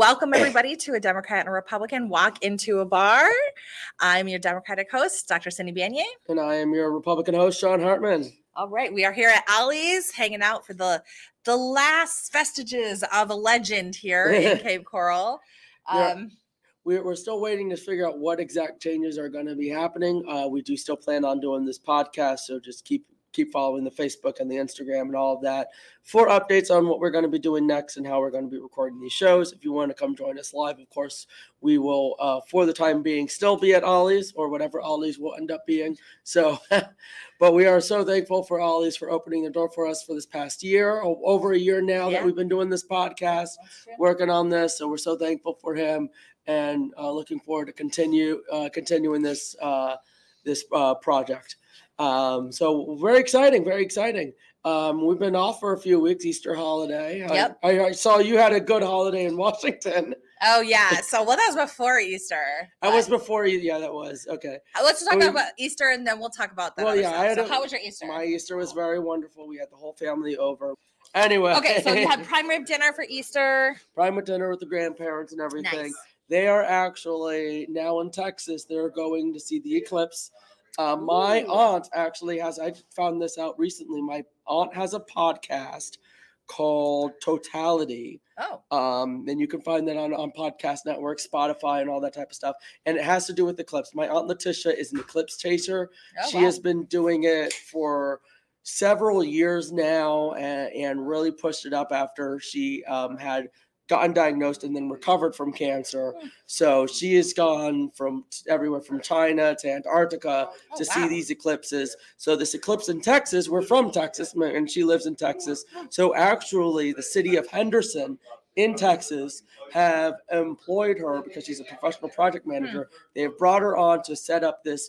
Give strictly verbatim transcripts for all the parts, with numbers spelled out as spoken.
welcome everybody to A Democrat and a Republican Walk into a Bar. I'm your Democratic host, Doctor Cindy Banyai. And I am your Republican host, Sean Hartman. All right, we are here at Ollie's hanging out for the the last vestiges of a legend here in Cape Coral. Um, yeah. we're, we're still waiting to figure out what exact changes are going to be happening. Uh, we do still plan on doing this podcast, so just keep keep following the Facebook and the Instagram and all of that for updates on what we're going to be doing next and how we're going to be recording these shows. If you want to come join us live, of course, we will, uh, for the time being, still be at Ollie's or whatever Ollie's will end up being. So, but we are so thankful for Ollie's for opening the door for us for this past year, over a year now yeah. that we've been doing this podcast, working on this. So we're so thankful for him and uh, looking forward to continue uh, continuing this uh, this uh, project. Um, so very exciting, very exciting. Um, we've been off for a few weeks, Easter holiday. Yep. I, I, I saw you had a good holiday in Washington. Oh yeah. So well, that was before Easter. That was before you. Yeah, that was okay. Let's talk we, about Easter and then we'll talk about that. Well, yeah. I had so a, how was your Easter? My Easter was very wonderful. We had the whole family over. Anyway. Okay, so you had prime rib dinner for Easter. Prime rib dinner with the grandparents and everything. Nice. They are actually now in Texas. They're going to see the eclipse. Uh, my Ooh. aunt actually has, I found this out recently, my aunt has a podcast called Totality. Oh. Um, and you can find that on, on Podcast Network, Spotify, and all that type of stuff. And it has to do with eclipse. My aunt Letitia is an eclipse chaser. Oh, she wow. has been doing it for several years now and, and really pushed it up after she um, had gotten diagnosed and then recovered from cancer. So she has gone from everywhere from China to Antarctica oh, to wow. see these eclipses. So this eclipse in Texas, we're from Texas and she lives in Texas. So actually the city of Henderson in Texas have employed her because she's a professional project manager. They have brought her on to set up this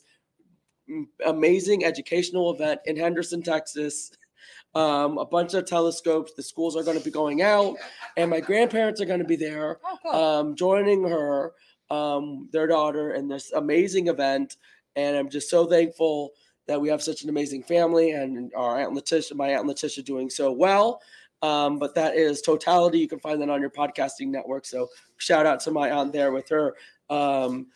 amazing educational event in Henderson, Texas. Um, a bunch of telescopes. The schools are going to be going out, and my grandparents are going to be there, oh, cool. um, joining her, um, their daughter, in this amazing event. And I'm just so thankful that we have such an amazing family, and our Aunt Letitia, my Aunt Letitia, doing so well. Um, but that is Totality. You can find that on your podcasting network. So shout out to my aunt there with her um,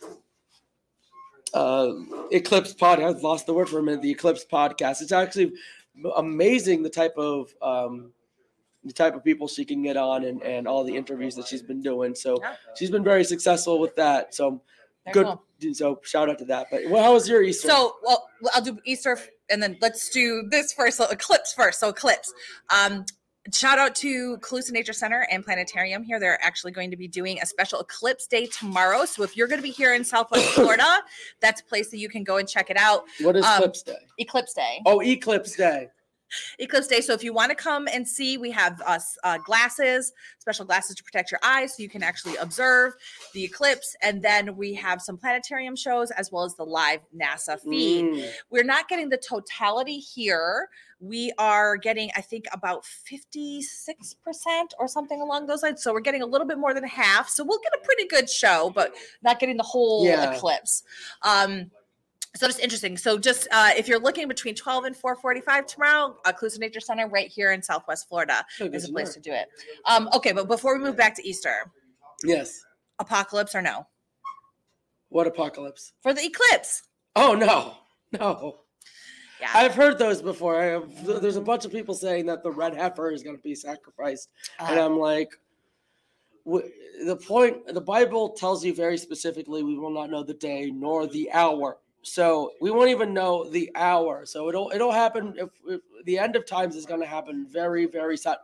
uh, Eclipse pod. I've lost the word for a minute. The Eclipse podcast. It's actually amazing the type of um, the type of people she can get on and, and all the interviews that she's been doing. So yeah. she's been very successful with that. So Very good. Cool. So shout out to that. But well, how was your Easter? So well, I'll do Easter and then let's do this first. So eclipse first. So eclipse. Um, Shout out to Calusa Nature Center and Planetarium here. They're actually going to be doing a special eclipse day tomorrow. So if you're going to be here in Southwest Florida, that's a place that you can go and check it out. What is um, Eclipse Day? Eclipse Day. Oh, Eclipse Day. Eclipse Day. So if you want to come and see, we have uh, uh, glasses, special glasses to protect your eyes so you can actually observe the eclipse. And then we have some planetarium shows as well as the live NASA feed. Mm. We're not getting the totality here. We are getting, I think, about fifty-six percent or something along those lines. So we're getting a little bit more than half. So we'll get a pretty good show, but not getting the whole yeah. eclipse. Um, So it's interesting. So just uh, if you're looking between twelve and four forty-five tomorrow, uh, Calusa Nature Center right here in Southwest Florida oh, is a to place know. to do it. Um, okay, but before we move back to Easter, yes, apocalypse or no? What apocalypse? For the eclipse. Oh no, no. Yeah, I've heard those before. I have, there's a bunch of people saying that the red heifer is going to be sacrificed, uh, and I'm like, w- the point. The Bible tells you very specifically, we will not know the day nor the hour. So we won't even know the hour. So it'll it'll happen if, if the end of times is going to happen very very sudden.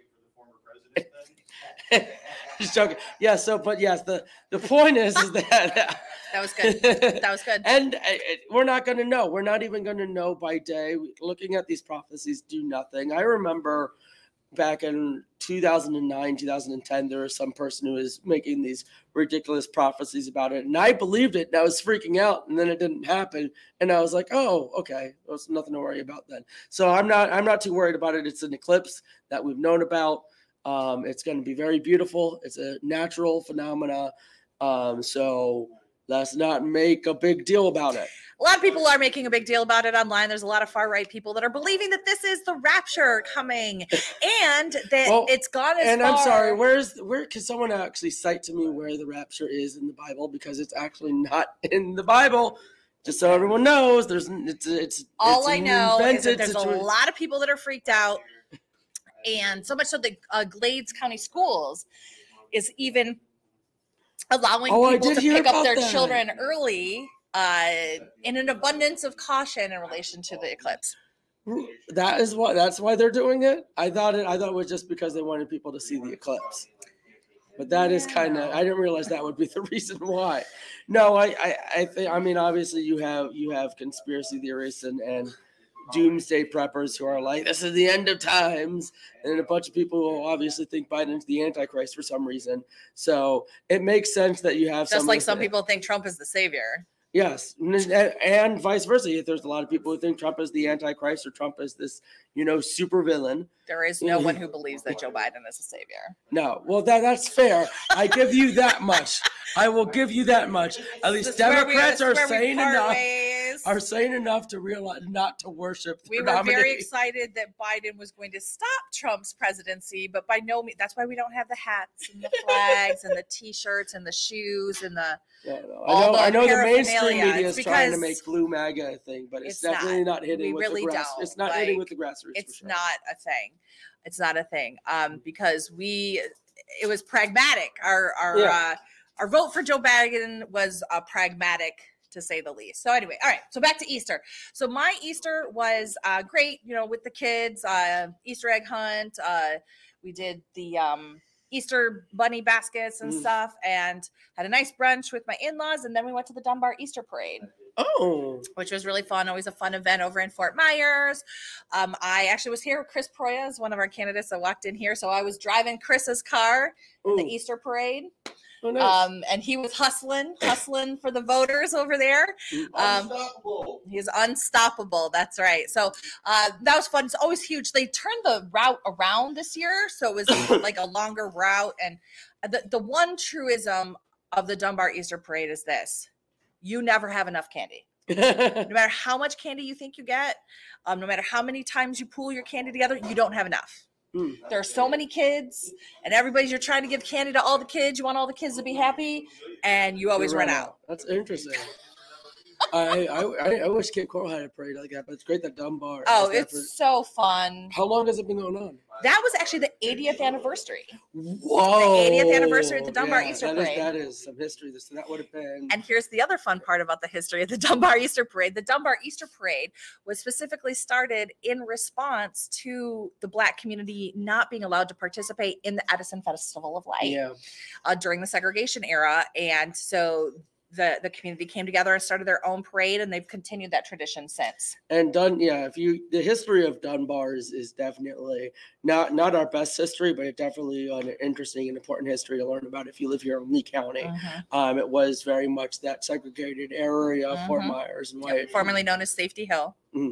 Just joking. Yeah. So, but yes, the the point is is that that was good. That was good. And uh, we're not going to know. We're not even going to know by day. Looking at these prophecies do nothing. I remember back in two thousand nine, two thousand ten, there was some person who was making these ridiculous prophecies about it. And I believed it and I was freaking out, and then it didn't happen. And I was like, oh, okay. There's nothing to worry about then. So I'm not, I'm not too worried about it. It's an eclipse that we've known about. Um, it's going to be very beautiful. It's a natural phenomena. Um, so let's not make a big deal about it. a lot of people are making a big deal about it online. There's a lot of far right people that are believing that this is the rapture coming, and that Well, it's gone as and far. I'm sorry, where's where? Can someone actually cite to me where the rapture is in the Bible? Because it's actually not in the Bible. Just so everyone knows, there's it's it's all it's I know is that there's situa- a lot of people that are freaked out, and so much so that uh, Glades County Schools is even allowing Oh, I people did to hear pick up about their that. children early uh, in an abundance of caution in relation to the eclipse. That is what. That's why they're doing it. I thought it. I thought it was just because they wanted people to see the eclipse. But that is kind of. I didn't realize that would be the reason why. No, I. I. I think. I mean, obviously, you have you have conspiracy theorists and and doomsday preppers who are like, this is the end of times, and then a bunch of people who obviously think Biden's the Antichrist for some reason. So it makes sense that you have Just some like of some the- people think Trump is the savior. Yes, and, and vice versa. There's a lot of people who think Trump is the Antichrist or Trump is this, you know, super villain. There is no one who believes that Joe Biden is a savior. No, well, that that's fair. I give you that much. I will give you that much. At least This is where we- Democrats this is are where we saying part enough. ways. Are saying enough to realize not to worship. We their were nominee. very excited that Biden was going to stop Trump's presidency, but by no means. That's why we don't have the hats and the flags and the T-shirts and the shoes and the. Yeah, no. I all know. the I know the mainstream paraphernalia. media It's is trying to because make blue MAGA a thing, but it's, it's definitely not. not, hitting We with really the grass. don't. It's not Like, hitting with the grassroots. It's for sure. not a thing. It's not a thing. Um, because we, it was pragmatic. Our our Yeah. uh, our vote for Joe Biden was uh, pragmatic, to say the least. So anyway, all right. So back to Easter. So my Easter was uh, great. You know, with the kids, uh, Easter egg hunt. Uh, we did the um, Easter bunny baskets and Mm. stuff, and had a nice brunch with my in-laws, and then we went to the Dunbar Easter Parade, Oh, which was really fun. Always a fun event over in Fort Myers. Um, I actually was here. Chris Proya is one of our candidates that walked in here, so I was driving Chris's car in the Ooh. Easter Parade. Oh, nice. Um, and he was hustling, hustling for the voters over there. Um, Unstoppable. He's unstoppable. That's right. So uh, that was fun. It's always huge. They turned the route around this year, so it was like a longer route. And the the one truism of the Dunbar Easter Parade is this: you never have enough candy. No matter how much candy you think you get, um, no matter how many times you pool your candy together, you don't have enough. Mm. There are so many kids, and everybody's you're trying to give candy to all the kids. You want all the kids to be happy, and you always You run out. That's interesting. I, I I wish Cape Coral had a parade like that, but it's great that Dunbar. Oh, has that it's for- so fun. How long has it been going on? That was actually the eightieth anniversary. Whoa! The eightieth anniversary of the Dunbar Easter that is- Parade. that is some history. This that would have been. And here's the other fun part about the history of the Dunbar Easter Parade. The Dunbar Easter Parade was specifically started in response to the Black community not being allowed to participate in the Edison Festival of Light yeah. uh, during the segregation era. And so the, the community came together and started their own parade, and they've continued that tradition since. And Dun, yeah, if you the history of Dunbar is, is definitely not not our best history, but it definitely an interesting and important history to learn about if you live here in Lee County. Mhm. Um, it was very much that segregated area of Fort Mhm. Myers and Yep, Wyatt. formerly known as Safety Hill.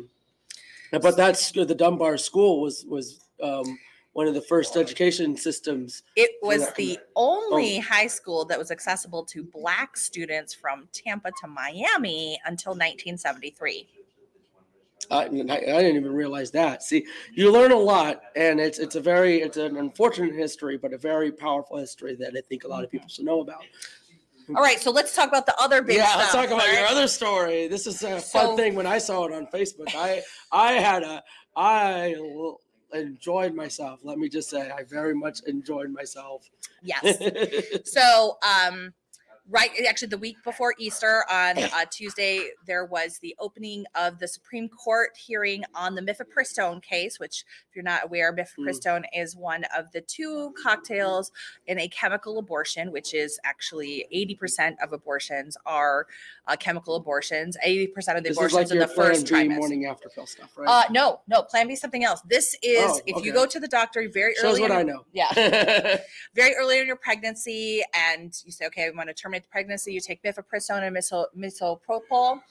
But that's the Dunbar School was was um, one of the first education systems. It For was that- the only high school that was accessible to Black students from Tampa to Miami until nineteen seventy-three. I, I didn't even realize that. See, you learn a lot, and it's it's a very it's an unfortunate history, but a very powerful history that I think a lot of people should know about. All right, so let's talk about the other big yeah, stuff. let's talk about all your right? other story. This is a So- fun thing. When I saw it on Facebook, I I had a I l- enjoyed myself. Let me just say, I very much enjoyed myself. Yes. So, um, right, actually, the week before Easter on uh, Tuesday, there was the opening of the Supreme Court hearing on the mifepristone case, which, if you're not aware, mifepristone is one of the two cocktails in a chemical abortion, which is actually eighty percent of abortions are uh, chemical abortions. eighty percent of the This is abortions like in your the Plan first B trimester. morning after pill stuff, right? Uh, no, no, Plan B is something else. This is Oh, if you okay. go to the doctor very Shows early. what in- I know. Yeah. Very early in your pregnancy, and you say, okay, I want to terminate the pregnancy, you take mifepristone and miso- misopropyl.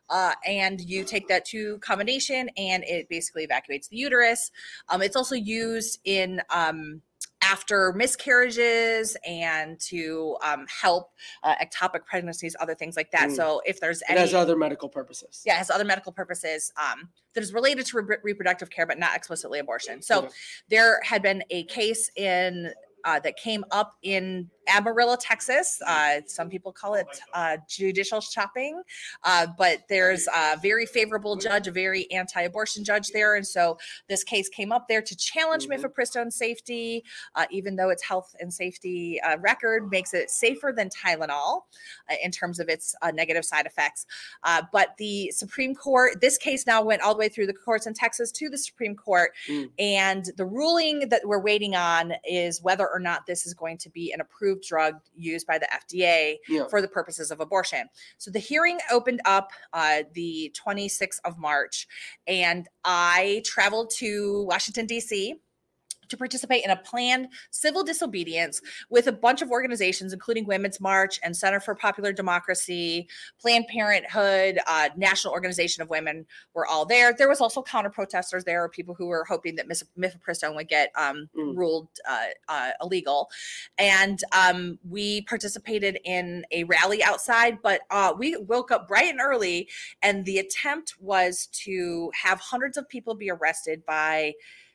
uh, and you take that to combination, and it basically evacuates the uterus. Um, it's also used in um, after miscarriages and to um, help uh, ectopic pregnancies, other things like that. Mm. So if there's any, it has other medical purposes. Yeah, it has other medical purposes um, that is related to re- reproductive care, but not explicitly abortion. So okay. There had been a case in uh, that came up in Amarillo, Texas. Uh, some people call it uh, judicial shopping, uh, but there's a very favorable judge, a very anti-abortion judge there. And so this case came up there to challenge mm-hmm. mifepristone safety, uh, even though its health and safety uh, record makes it safer than Tylenol uh, in terms of its uh, negative side effects. Uh, but the Supreme Court, this case now went all the way through the courts in Texas to the Supreme Court. Mm. And the ruling that we're waiting on is whether or not this is going to be an approved drug used by the F D A yeah. for the purposes of abortion. So the hearing opened up uh, the twenty-sixth of March, and I traveled to Washington, D C to participate in a planned civil disobedience with a bunch of organizations, including Women's March and Center for Popular Democracy, Planned Parenthood, uh, National Organization of Women were all there. There was also counter protesters there, people who were hoping that mifepristone would get um, mm. ruled uh, uh, illegal. And um, we participated in a rally outside, but uh, we woke up bright and early, and the attempt was to have hundreds of people be arrested by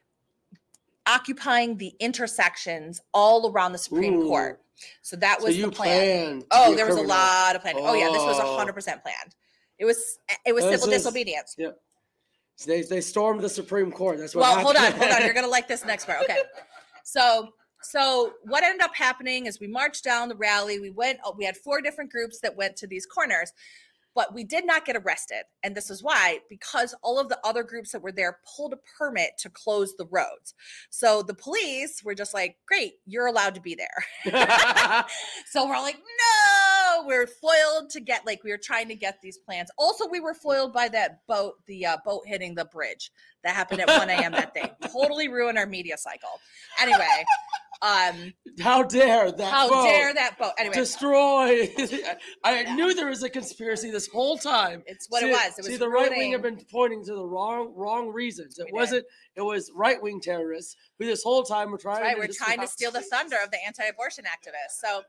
occupying the intersections all around the Supreme Ooh. Court. So that was so the plan. Oh, there was criminal. a lot of planning. Oh. oh yeah, this was one hundred percent planned. It was it was this civil is, disobedience. Yeah. So they they stormed the Supreme Court. That's what Well, happened. hold on, hold on. You're going to like this next part. Okay. So so what ended up happening is we marched down the rally. We went we had four different groups that went to these corners. But we did not get arrested. And this is why, because all of the other groups that were there pulled a permit to close the roads. So the police were just like, great, you're allowed to be there. So we're like, no, we're foiled to get, like, we were trying to get these plans. Also, we were foiled by that boat, the uh, boat hitting the bridge that happened at one a.m. that day. Totally ruined our media cycle. Anyway. Um, how dare that how boat dare that boat anyway destroy I knew there was a conspiracy this whole time. It's what see, it was it see was the ruining. Right wing have been pointing to the wrong wrong reasons. It we wasn't did. It was right-wing terrorists who this whole time were trying right, to we're trying to steal the thunder of the anti-abortion activists. So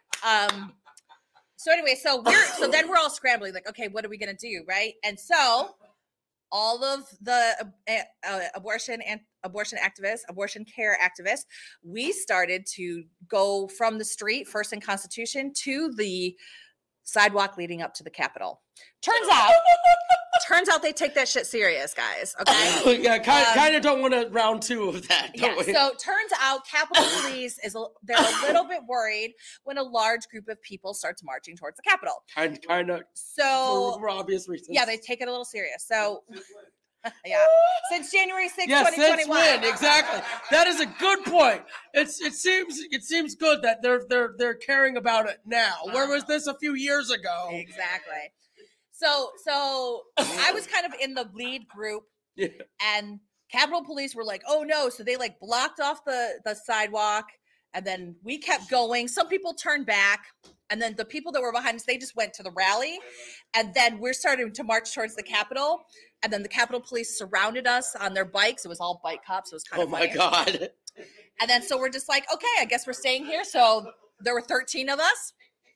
um so anyway so we're so then we're all scrambling like, okay, what are we gonna do, right? And so all of the uh, uh, abortion and abortion activists, abortion care activists, we started to go from the street, First and Constitution, to the sidewalk leading up to the Capitol. Turns out, turns out they take that shit serious, guys. Okay. Yeah, kind, um, kind of don't want to round two of that. Yeah. We? So turns out, Capitol Police is a, they're a little bit worried when a large group of people starts marching towards the Capitol. Kind, kind of. So for, for obvious reasons. Yeah, they take it a little serious. So. Yeah, since January sixth, yeah, twenty twenty-one. Since when? Exactly. That is a good point. It's it seems it seems good that they're they're they're caring about it now. Where was this a few years ago? Exactly. So so I was kind of in the lead group, yeah. And Capitol Police were like, "Oh no!" So they like blocked off the the sidewalk, and then we kept going. Some people turned back. And then the people that were behind us, they just went to the rally. And then we're starting to march towards the Capitol. And then the Capitol Police surrounded us on their bikes. It was all bike cops. It was kind oh of funny. Oh, my God. And then so we're just like, okay, I guess we're staying here. So there were thirteen of us.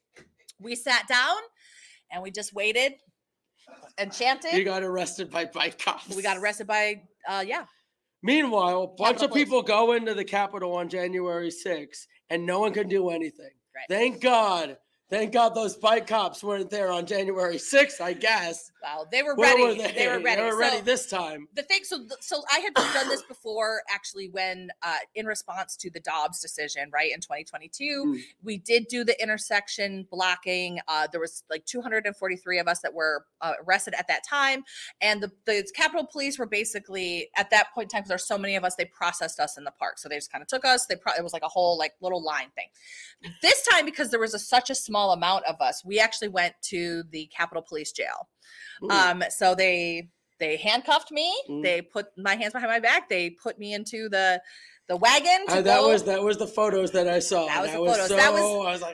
We sat down and we just waited and chanted. You got arrested by bike cops. We got arrested by, uh, yeah. Meanwhile, a bunch Capitol of people Police. Go into the Capitol on January sixth and no one can do anything. Right. Thank God. Thank God those bike cops weren't there on January sixth, I guess. Wow, they were ready. Were they? they were ready. They were so, ready this time. The thing, so so I had done this before, actually, when uh, in response to the Dobbs decision, right, in twenty twenty-two, mm. we did do the intersection blocking. Uh, there was like two hundred forty-three of us that were uh, arrested at that time, and the, the Capitol Police were basically at that point in time, because there's so many of us, they processed us in the park. So they just kind of took us. They pro- it was like a whole like little line thing. This time, because there was a, such a small amount of us, we actually went to the Capitol Police jail. Ooh. Um, so they they handcuffed me. Mm. They put my hands behind my back. They put me into the the wagon. To uh, that go. was that was the photos that I saw. That was that the was photos. So, that was I was like,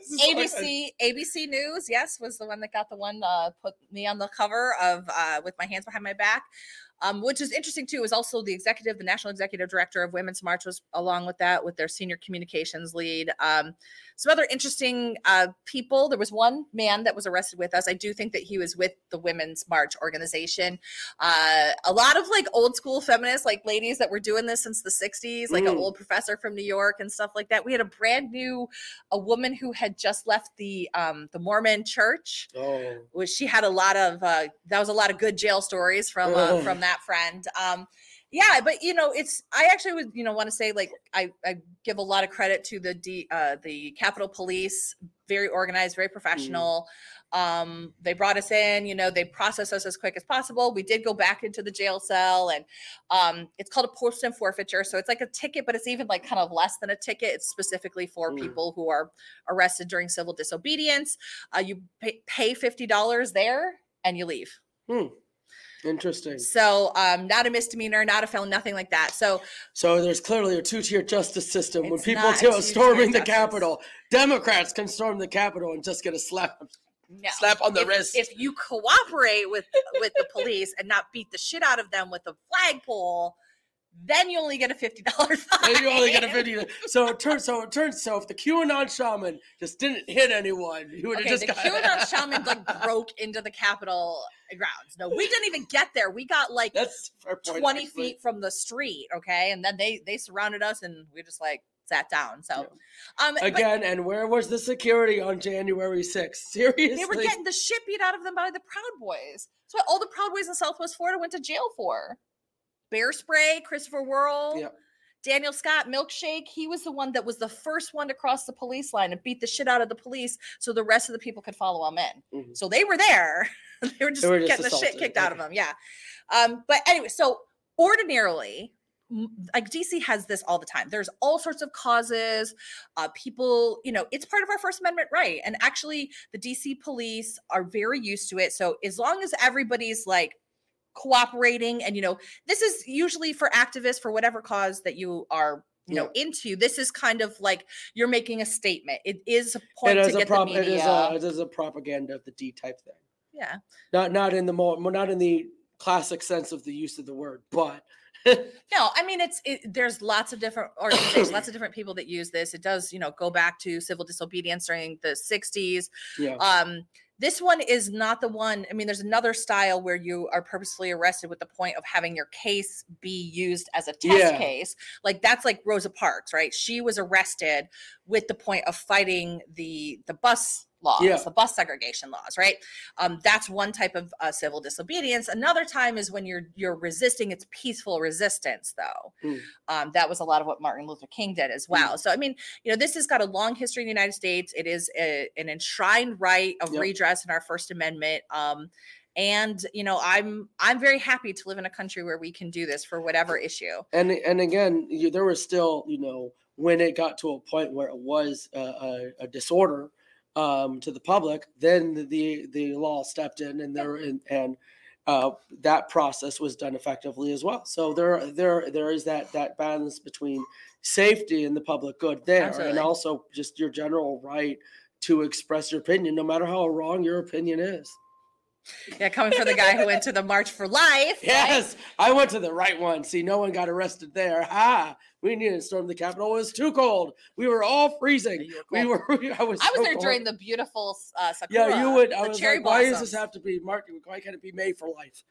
A B C A B C News, yes, was the one that got the one uh, put me on the cover of uh, with my hands behind my back. Um, which is interesting too, is also the executive, the national executive director of Women's March was along with that, with their senior communications lead. Um, some other interesting uh, people. There was one man that was arrested with us. I do think that he was with the Women's March organization. Uh, a lot of like old school feminists, like ladies that were doing this since the sixties, like mm. an old professor from New York and stuff like that. We had a brand new, a woman who had just left the um, the Mormon church. Oh, which she had a lot of. Uh, that was a lot of good jail stories from uh, from that friend. Um, yeah, but you know, it's, I actually would, you know, want to say like, I, I give a lot of credit to the, D, uh, the Capitol Police, very organized, very professional. Mm. Um, they brought us in, you know, they processed us as quick as possible. We did go back into the jail cell, and um, it's called a post and forfeiture. So it's like a ticket, but it's even like kind of less than a ticket. It's specifically for mm. people who are arrested during civil disobedience. Uh, you pay, pay fifty dollars there and you leave. Hmm. Interesting. So um, not a misdemeanor, not a felon, nothing like that. So so there's clearly a two-tier justice system. When people are storming the Capitol, Democrats can storm the Capitol and just get a slap, no. slap on the if, wrist. If you cooperate with, with the police and not beat the shit out of them with a flagpole, then you only get a fifty dollars fine. Then you only get a fifty dollars. So it turns so it turns so if the QAnon shaman just didn't hit anyone, he would have okay, just the got QAnon shaman like broke into the Capitol grounds. No, we didn't even get there. We got like That's point, twenty actually. feet from the street, okay? And then they they surrounded us and we just like sat down. So yeah. um again, but, and where was the security on January sixth? Seriously? They were getting the shit beat out of them by the Proud Boys. That's what all the Proud Boys in Southwest Florida went to jail for. Bear Spray, Christopher Worrell, yep. Daniel Scott, Milkshake. He was the one that was the first one to cross the police line and beat the shit out of the police so the rest of the people could follow him in. Mm-hmm. So they were there. they were just they were getting just the shit kicked okay. out of them. Yeah. Um, but anyway, so ordinarily, like D C has this all the time. There's all sorts of causes. Uh, people, you know, it's part of our First Amendment right. And actually, the D C police are very used to it. So as long as everybody's like, cooperating, and you know, this is usually for activists for whatever cause that you are, you yeah. know, into. This is kind of like you're making a statement. It is a point it to is get a prop- the media. It is a, it is a propaganda of the D type thing. Yeah, not not in the more not in the classic sense of the use of the word, but no, I mean it's it, there's lots of different organizations, lots of different people that use this. It does, you know, go back to civil disobedience during the sixties. Yeah. Um, This one is not the one. I mean, there's another style where you are purposefully arrested with the point of having your case be used as a test yeah. case. Like that's like Rosa Parks, right? She was arrested with the point of fighting the the bus laws, yeah. the bus segregation laws, right? Um, that's one type of uh, civil disobedience. Another time is when you're you're resisting. It's peaceful resistance, though. Mm. Um, that was a lot of what Martin Luther King did as well. Mm. So, I mean, you know, this has got a long history in the United States. It is a, an enshrined right of yep. redress in our First Amendment. Um, and you know, I'm I'm very happy to live in a country where we can do this for whatever issue. And and again, you, there was still, you know, when it got to a point where it was a, a, a disorder. Um, to the public, then the, the the law stepped in, and there and, and uh, that process was done effectively as well. So there there there is that that balance between safety and the public good there, Absolutely. And also just your general right to express your opinion, no matter how wrong your opinion is. Yeah, coming from the guy who went to the March for Life. Yes, right? I went to the right one. See, no one got arrested there. Ha! We needed to storm the Capitol. It was too cold. We were all freezing. Yeah, we were. I was. I was so there cold. during the beautiful uh, sakura. Yeah, you would. I was cherry like, why blossoms. does this have to be March? Why can't it be May for Life?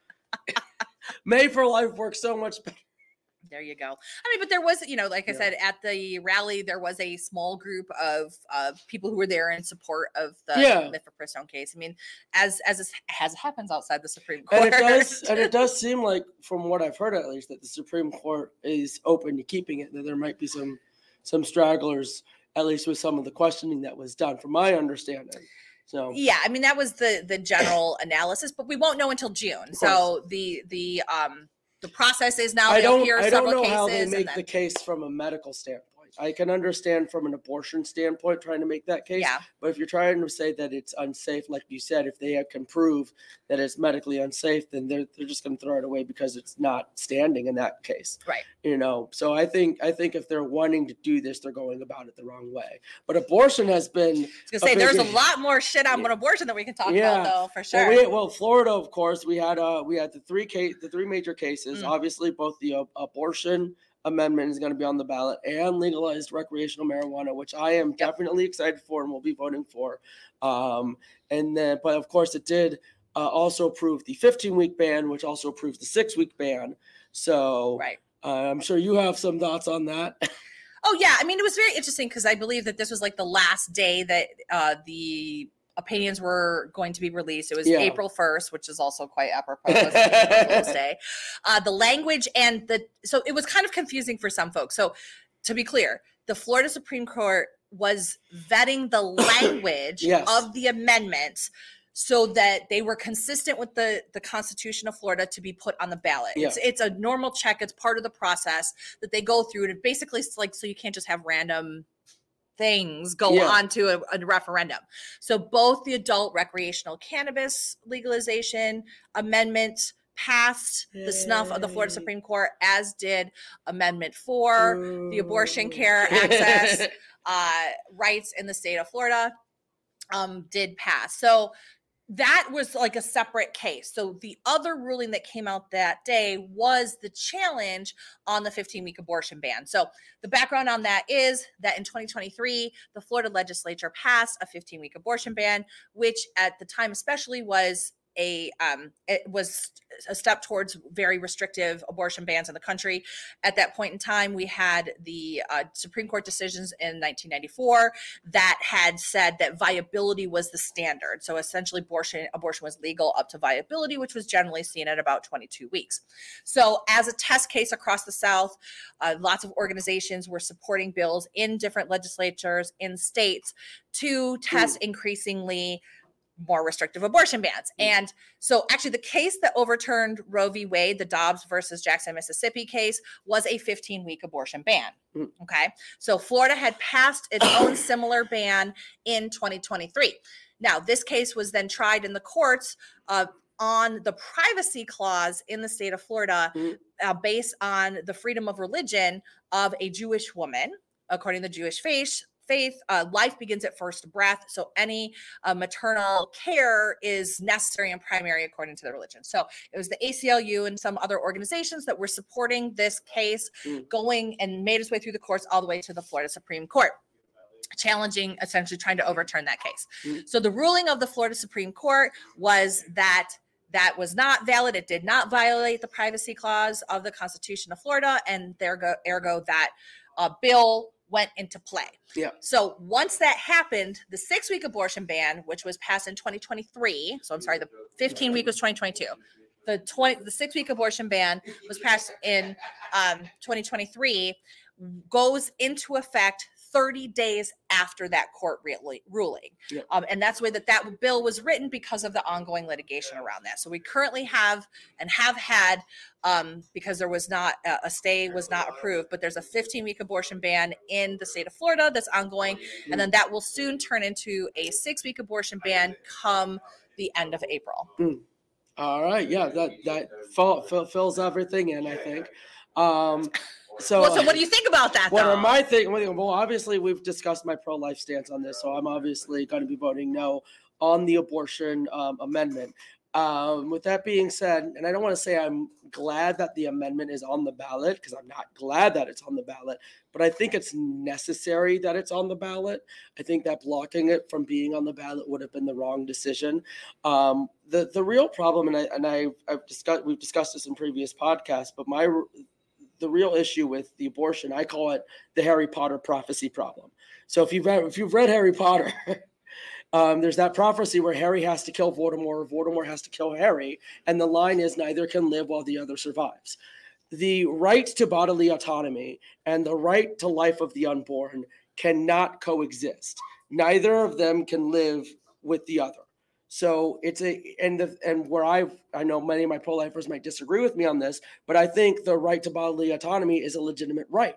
May for Life works so much better. There you go. I mean, but there was, you know, like I yeah. said, at the rally, there was a small group of uh, people who were there in support of the yeah. mifepristone case. I mean, as as is, as happens outside the Supreme Court, and it does, and it does seem like, from what I've heard at least, that the Supreme Court is open to keeping it. That there might be some some stragglers, at least with some of the questioning that was done, from my understanding. So yeah, I mean, that was the the general analysis, but we won't know until June. So the the um. The process is now I they'll don't, hear I several don't know cases. how they make then, the case from a medical standpoint. I can understand from an abortion standpoint trying to make that case. Yeah. But if you're trying to say that it's unsafe, like you said, if they can prove that it's medically unsafe, then they're they're just going to throw it away because it's not standing in that case. Right. You know. So I think I think if they're wanting to do this, they're going about it the wrong way. But abortion has been. I was gonna say a there's big, a lot more shit on abortion that we can talk yeah. about, though, for sure. Well, we, well, Florida, of course, we had uh we had the three case the three major cases. Mm. Obviously, both the uh, abortion amendment is going to be on the ballot and legalized recreational marijuana, which I am yep. definitely excited for and will be voting for. Um, and then, but of course, it did uh, also approve the fifteen week ban, which also approves the six week ban. So right. uh, I'm sure you have some thoughts on that. Oh, yeah. I mean, it was very interesting because I believe that this was like the last day that uh, the opinions were going to be released. It was yeah. April first, which is also quite apropos. It's Day. Uh, the language and the so it was kind of confusing for some folks. So to be clear, the Florida Supreme Court was vetting the language yes. of the amendments so that they were consistent with the, the Constitution of Florida to be put on the ballot. Yeah. It's it's a normal check. It's part of the process that they go through. And basically, it's like, so you can't just have random things go yeah. on to a, a referendum. So both the adult recreational cannabis legalization amendment passed Yay. the snuff of the Florida Supreme Court, as did Amendment four, Ooh. the abortion care access uh, rights in the state of Florida um, did pass. So that was like a separate case. So the other ruling that came out that day was the challenge on the fifteen week abortion ban. So the background on that is that in twenty twenty-three, the Florida legislature passed a fifteen week abortion ban, which at the time especially was a um it was a step towards very restrictive abortion bans in the country. At that point in time, we had the uh, Supreme Court decisions in nineteen ninety-four that had said that viability was the standard. So essentially abortion abortion was legal up to viability, which was generally seen at about twenty-two weeks. So as a test case across the South, uh, lots of organizations were supporting bills in different legislatures in states to test Ooh. increasingly more restrictive abortion bans. And so actually the case that overturned Roe v. Wade, the Dobbs versus Jackson, Mississippi case, was a fifteen week abortion ban. Okay. So Florida had passed its own similar ban in twenty twenty-three. Now, this case was then tried in the courts uh, on the privacy clause in the state of Florida uh, based on the freedom of religion of a Jewish woman, according to the Jewish faith. Faith, uh, life begins at first breath. So any uh, maternal care is necessary and primary according to the religion. So it was the A C L U and some other organizations that were supporting this case mm. going and made its way through the courts all the way to the Florida Supreme Court, challenging, essentially trying to overturn that case. Mm. So the ruling of the Florida Supreme Court was that that was not valid. It did not violate the privacy clause of the Constitution of Florida, and ergo, ergo that uh, bill went into play. Yeah. So once that happened, the six week abortion ban, which was passed in twenty twenty-three. So I'm sorry, the fifteen week was twenty twenty-two. The twenty, the six week abortion ban was passed in um, twenty twenty-three, goes into effect thirty days after that court re- ruling. Yeah. Um, and that's the way that that bill was written because of the ongoing litigation around that. So we currently have and have had, um, because there was not a, a stay was not approved, but there's a fifteen week abortion ban in the state of Florida that's ongoing. And then that will soon turn into a six week abortion ban come the end of April. Mm. All right. Yeah, that, that fill, fill, fills everything in, I think. Um, So, well, so what do you think about that, what though? are my thing? Well, obviously, we've discussed my pro-life stance on this, so I'm obviously going to be voting no on the abortion um, amendment. Um, with that being said, and I don't want to say I'm glad that the amendment is on the ballot, because I'm not glad that it's on the ballot, but I think it's necessary that it's on the ballot. I think that blocking it from being on the ballot would have been the wrong decision. Um, the the real problem, and I and I I've discussed we've discussed this in previous podcasts, but my the real issue with the abortion, I call it the Harry Potter prophecy problem. So if you've read, if you've read Harry Potter, um, there's that prophecy where Harry has to kill Voldemort, or Voldemort has to kill Harry, and the line is neither can live while the other survives. The right to bodily autonomy and the right to life of the unborn cannot coexist. Neither of them can live with the other. So it's a, and the, and where I've, I know many of my pro-lifers might disagree with me on this, but I think the right to bodily autonomy is a legitimate right.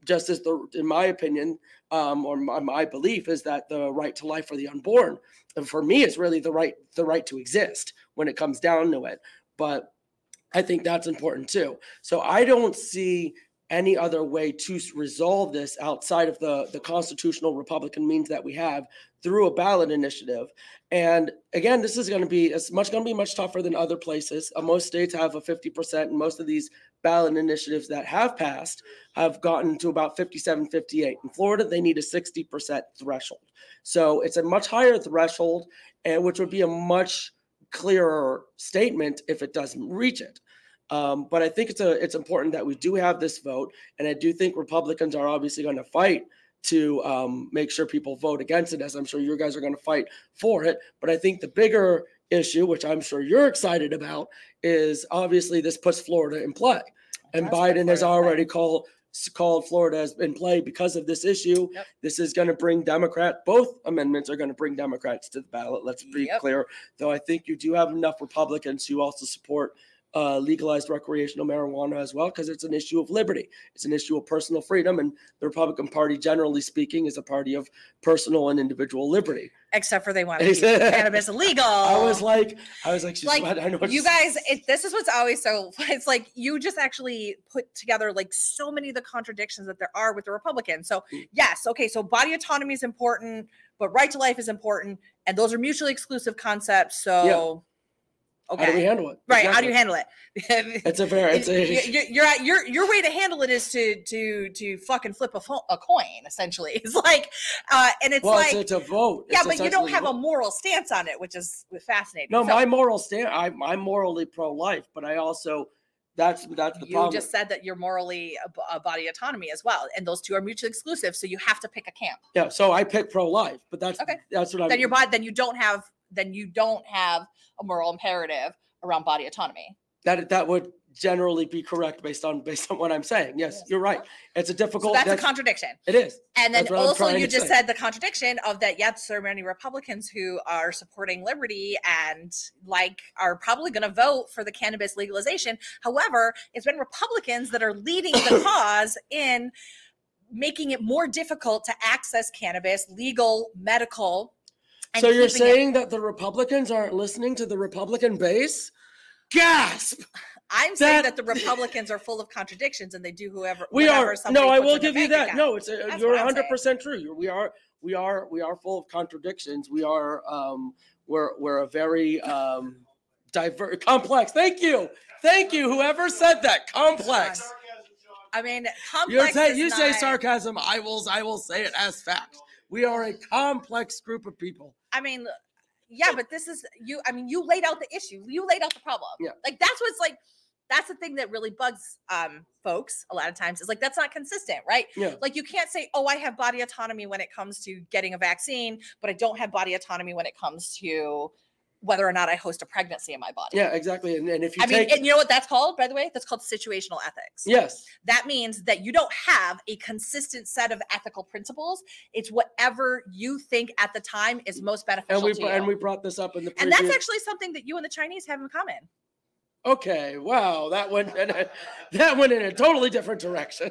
just as the, in my opinion, um, or my, my belief is that the right to life for the unborn, and for me, is really the right, the right to exist when it comes down to it. But I think that's important too. So I don't see any other way to resolve this outside of the, the constitutional Republican means that we have through a ballot initiative. And again, this is going to be as much going to be much tougher than other places. Uh, most states have a fifty percent, and most of these ballot initiatives that have passed have gotten to about fifty-seven, fifty-eight. In Florida, they need a sixty percent threshold. So it's a much higher threshold, and which would be a much clearer statement if it doesn't reach it. Um, but I think it's a it's important that we do have this vote, and I do think Republicans are obviously going to fight to um, make sure people vote against it, as I'm sure you guys are going to fight for it. But I think the bigger issue, which I'm sure you're excited about, is obviously this puts Florida in play, and Biden has already called called Florida as in play because of this issue. Yep. This is going to bring Democrat. Both amendments are going to bring Democrats to the ballot. Let's be yep. clear, though. I think you do have enough Republicans who also support Uh, legalized recreational marijuana as well, because it's an issue of liberty. It's an issue of personal freedom, and the Republican Party, generally speaking, is a party of personal and individual liberty. Except for they want to keep cannabis illegal. I was like, I was like, she's like I know what you guys. It, this is what's always so. It's like you just actually put together like so many of the contradictions that there are with the Republicans. So yes, okay, so body autonomy is important, but right to life is important, and those are mutually exclusive concepts. So. Yeah. Okay. How do we handle it? Right. Exactly. How do you handle it? It's a very. It's a. You're, you're at your your way to handle it is to to to fucking flip a, fo- a coin. Essentially, it's like, uh, and it's well, like it's, it's a vote. Yeah, it's but you don't have a, a moral stance on it, which is fascinating. No, so, my moral stance. I'm I'm morally pro-life, but I also. That's that's the you problem. You just said that you're morally a, a body autonomy as well, and those two are mutually exclusive. So you have to pick a camp. Yeah. So I pick pro-life, but that's okay. That's what I. Then your body. Then you don't have. Then you don't have a moral imperative around body autonomy. That that would generally be correct based on based on what I'm saying. Yes, yes. You're right. It's a difficult. So that's, that's a contradiction. It is. And then also you just say. said the contradiction of that. Yes, there are many Republicans who are supporting liberty and like are probably going to vote for the cannabis legalization. However, it's been Republicans that are leading the cause in making it more difficult to access cannabis, legal, medical. So you're saying it, that the Republicans aren't listening to the Republican base? Gasp! I'm that, saying that the Republicans are full of contradictions, and they do whoever. We are. No, I will give you that. Account. No, it's a, you're one hundred percent true. You're, we are. We are. We are full of contradictions. We are. Um, we're. We're a very um, diverse, complex. Thank you. Thank you. Whoever said that. Complex. I mean, complex. You're is you not... say sarcasm. I will. I will say it as fact. We are a complex group of people. I mean, yeah, but this is you. I mean, you laid out the issue. You laid out the problem. Yeah. Like that's what's like. That's the thing that really bugs um, folks a lot of times is like, that's not consistent, right? Yeah. Like you can't say, oh, I have body autonomy when it comes to getting a vaccine, but I don't have body autonomy when it comes to whether or not I host a pregnancy in my body. Yeah, exactly. And, and if you I take- mean, and you know what that's called, by the way? That's called situational ethics. Yes. That means that you don't have a consistent set of ethical principles. It's whatever you think at the time is most beneficial and we, to you. And we brought this up in the previous- And that's actually something that you and the Chinese have in common. Okay, wow, that went in a, that went in a totally different direction.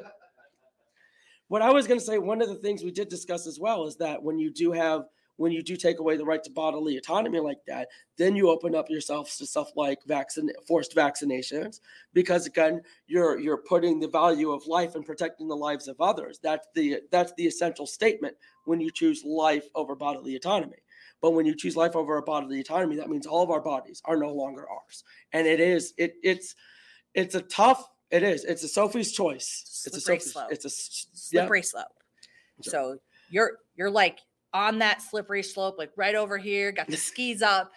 What I was going to say, one of the things we did discuss as well is that when you do have, when you do take away the right to bodily autonomy like that, then you open up yourselves to stuff like vaccine, forced vaccinations, because again, you're you're putting the value of life and protecting the lives of others. That's the that's the essential statement when you choose life over bodily autonomy. But when you choose life over a bodily autonomy, that means all of our bodies are no longer ours. And it is, it it's, it's a tough, it is, it's a Sophie's choice. Slippery it's a Sophie's, slope. It's a slippery yeah. slope. So you're, you're like on that slippery slope, like right over here, got the skis up,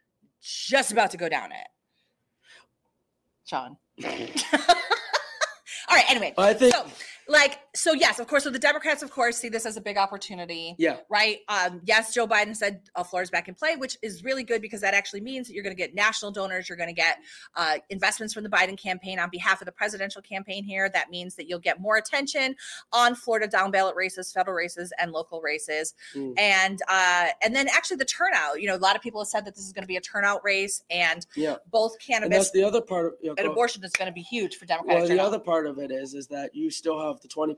just about to go down it. Sean. All right. Anyway, I think, so, like, so yes, of course. So the Democrats, of course, see this as a big opportunity. Yeah. Right. Um, yes, Joe Biden said uh, Florida's back in play, which is really good because that actually means that you're going to get national donors. You're going to get uh, investments from the Biden campaign on behalf of the presidential campaign here. That means that you'll get more attention on Florida down ballot races, federal races, and local races. Mm. And uh, and then actually the turnout. You know, a lot of people have said that this is going to be a turnout race, and yeah. both cannabis and that's the other part of, you know, and abortion is going to be huge for Democrats. Well, the other part of it is is that you still have the twenty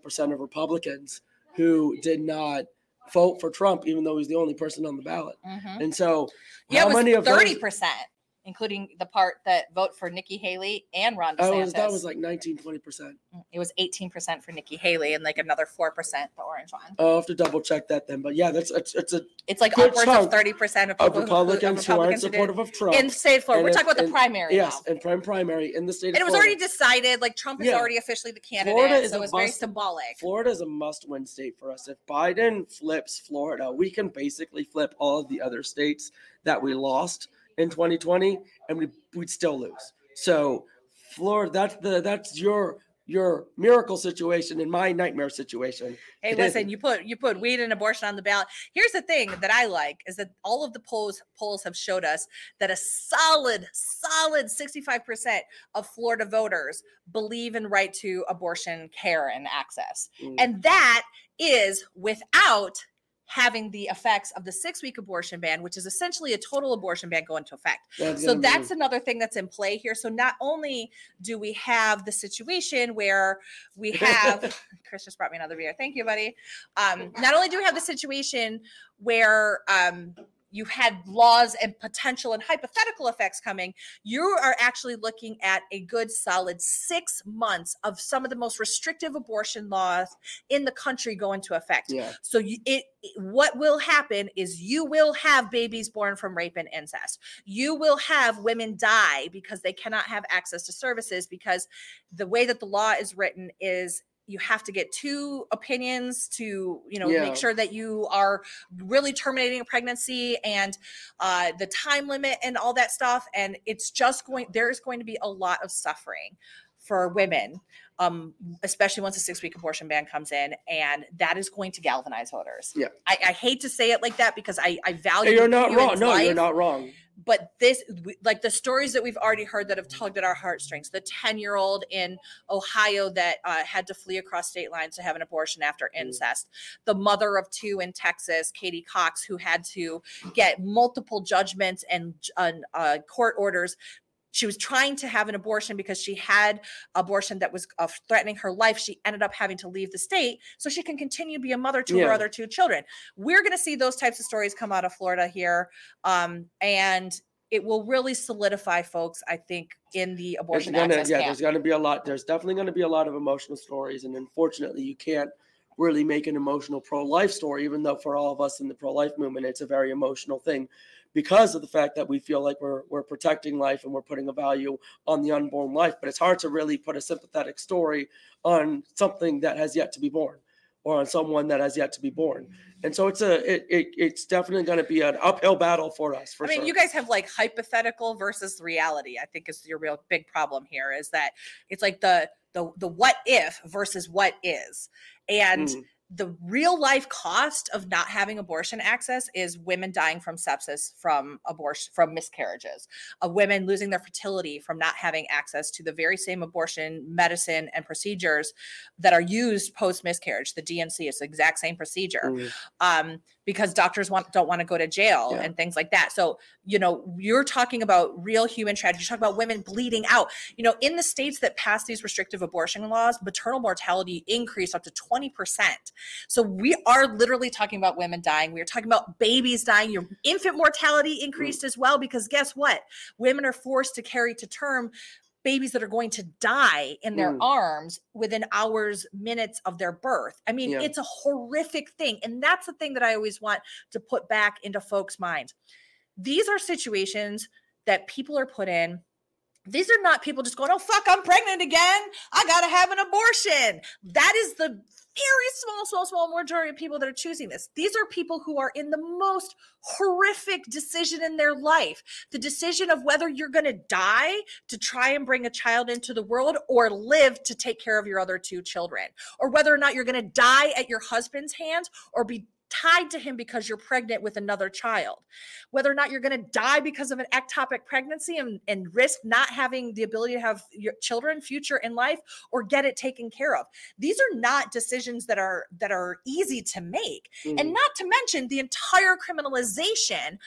percent of Republicans who did not vote for Trump, even though he's the only person on the ballot. Mm-hmm. And so, yeah, how it was many of thirty those? percent, including the part that vote for Nikki Haley and Ron DeSantis. Oh, was, that was like nineteen, twenty percent. It was eighteen percent for Nikki Haley and like another four percent the orange one. I'll have to double check that then. But yeah, that's it's, it's a it's like good upwards chunk of thirty percent of, of people Republicans who, who, of aren't Republicans who supportive of Trump. in state of Florida. And We're if- talking about the and- primary Yes, now. and prime primary in the state of And it was Florida. already decided, like Trump is Yeah. already officially the candidate, Florida is so a it's very must- symbolic. Florida is a must-win state for us. If Biden flips Florida, we can basically flip all of the other states that we lost in twenty twenty, and we, we'd still lose. So Florida, that's the that's your your miracle situation and my nightmare situation. Hey, listen, you put you put weed and abortion on the ballot. Here's the thing that I like is that all of the polls polls have showed us that a solid, solid sixty-five percent of Florida voters believe in right to abortion care and access. Mm. And that is without having the effects of the six-week abortion ban, which is essentially a total abortion ban go into effect. That's So gonna be- that's another thing that's in play here. So not only do we have the situation where we have, Chris just brought me another beer. Thank you, buddy. Um, not only do we have the situation where um, you had laws and potential and hypothetical effects coming, you are actually looking at a good solid six months of some of the most restrictive abortion laws in the country go into effect. Yeah. So you, it, it- what will happen is you will have babies born from rape and incest. You will have women die because they cannot have access to services, because the way that the law is written is you have to get two opinions to, you know, Yeah. make sure that you are really terminating a pregnancy, and uh, the time limit and all that stuff. And it's just going, there's going to be a lot of suffering for women, um, especially once a six-week abortion ban comes in, and that is going to galvanize voters. Yeah. I, I hate to say it like that because I, I value Hey, you're not wrong. women's No, life, you're not wrong. but this, like the stories that we've already heard that have tugged at our heartstrings, the ten-year-old in Ohio that uh, had to flee across state lines to have an abortion after incest, the mother of two in Texas, Katie Cox, who had to get multiple judgments and uh, court orders. She was trying to have an abortion because she had abortion that was uh, threatening her life. She ended up having to leave the state so she can continue to be a mother to Yeah. her other two children. We're going to see those types of stories come out of Florida here. Um, and it will really solidify folks, I think, in the There's abortion gonna, access yeah, camp. there's going to be a lot. There's definitely going to be a lot of emotional stories, and unfortunately, you can't really make an emotional pro-life story, even though for all of us in the pro-life movement, it's a very emotional thing, because of the fact that we feel like we're we're protecting life and we're putting a value on the unborn life. But it's hard to really put a sympathetic story on something that has yet to be born, or on someone that has yet to be born. And so it's a it, it it's definitely going to be an uphill battle for us. For I mean, sure. you guys have like hypothetical versus reality. I think is your real big problem here, is that it's like the the the what if versus what is. And Mm. the real life cost of not having abortion access is women dying from sepsis, from abortion, from miscarriages, of women losing their fertility from not having access to the very same abortion medicine and procedures that are used post miscarriage. The D N C is the exact same procedure. Mm. Um, because doctors want don't want to go to jail Yeah. and things like that. So, you know, you're talking about real human tragedy. You're talking about women bleeding out. You know, in the states that pass these restrictive abortion laws, maternal mortality increased up to twenty percent. So we are literally talking about women dying. We are talking about babies dying. Your infant mortality increased as well, because guess what? Women are forced to carry to term babies that are going to die in their Mm. arms within hours, minutes of their birth. I mean, Yeah. it's a horrific thing. And that's the thing that I always want to put back into folks' minds. These are situations that people are put in. These are not people just going, oh, fuck, I'm pregnant again. I got to have an abortion. That is the very small, small, small majority of people that are choosing this. These are people who are in the most horrific decision in their life. The decision of whether you're going to die to try and bring a child into the world, or live to take care of your other two children, or whether or not you're going to die at your husband's hands or be tied to him because you're pregnant with another child, whether or not you're going to die because of an ectopic pregnancy and, and risk not having the ability to have your children future in life, or get it taken care of. These are not decisions that are that are easy to make. Mm. And not to mention the entire criminalization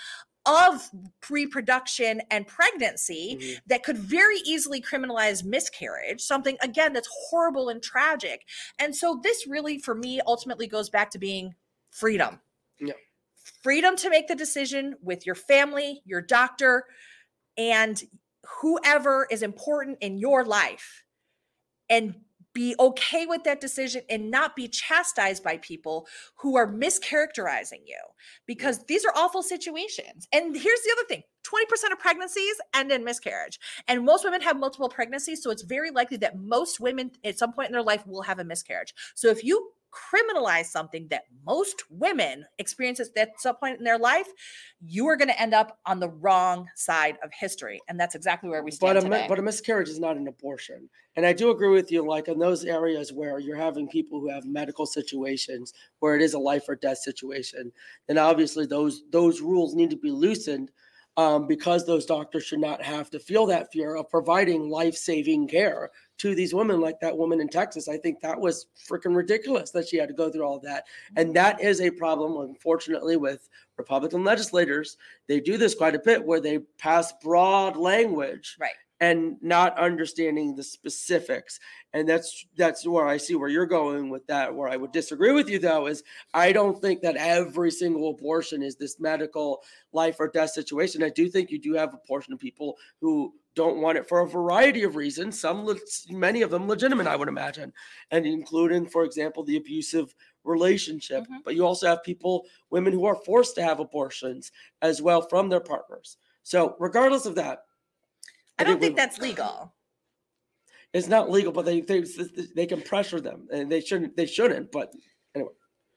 of reproduction and pregnancy Mhm. that could very easily criminalize miscarriage, something again that's horrible and tragic. And so this really for me ultimately goes back to being freedom. Yeah. Freedom to make the decision with your family, your doctor, and whoever is important in your life, and be okay with that decision and not be chastised by people who are mischaracterizing you, because these are awful situations. And here's the other thing, twenty percent of pregnancies end in miscarriage, and most women have multiple pregnancies. So it's very likely that most women at some point in their life will have a miscarriage. So if you criminalize something that most women experience at some point in their life, you are going to end up on the wrong side of history. And that's exactly where we stand But a, today. mi- but a miscarriage is not an abortion. And I do agree with you, like in those areas where you're having people who have medical situations where it is a life or death situation, then obviously those those rules need to be loosened, um, because those doctors should not have to feel that fear of providing life-saving care to these women, like that woman in Texas. I think that was freaking ridiculous that she had to go through all of that. And that is a problem, unfortunately, with Republican legislators. They do this quite a bit where they pass broad language Right. and not understanding the specifics. And that's that's where I see where you're going with that. Where I would disagree with you, though, is I don't think that every single abortion is this medical life or death situation. I do think you do have a portion of people who don't want it for a variety of reasons, some, many of them legitimate, I would imagine, and including, for example, the abusive relationship. Mhm. But you also have people, women who are forced to have abortions as well from their partners. So regardless of that, I don't think think we- that's legal. it's not legal, but they, they they can pressure them, and they shouldn't. They shouldn't. But anyway,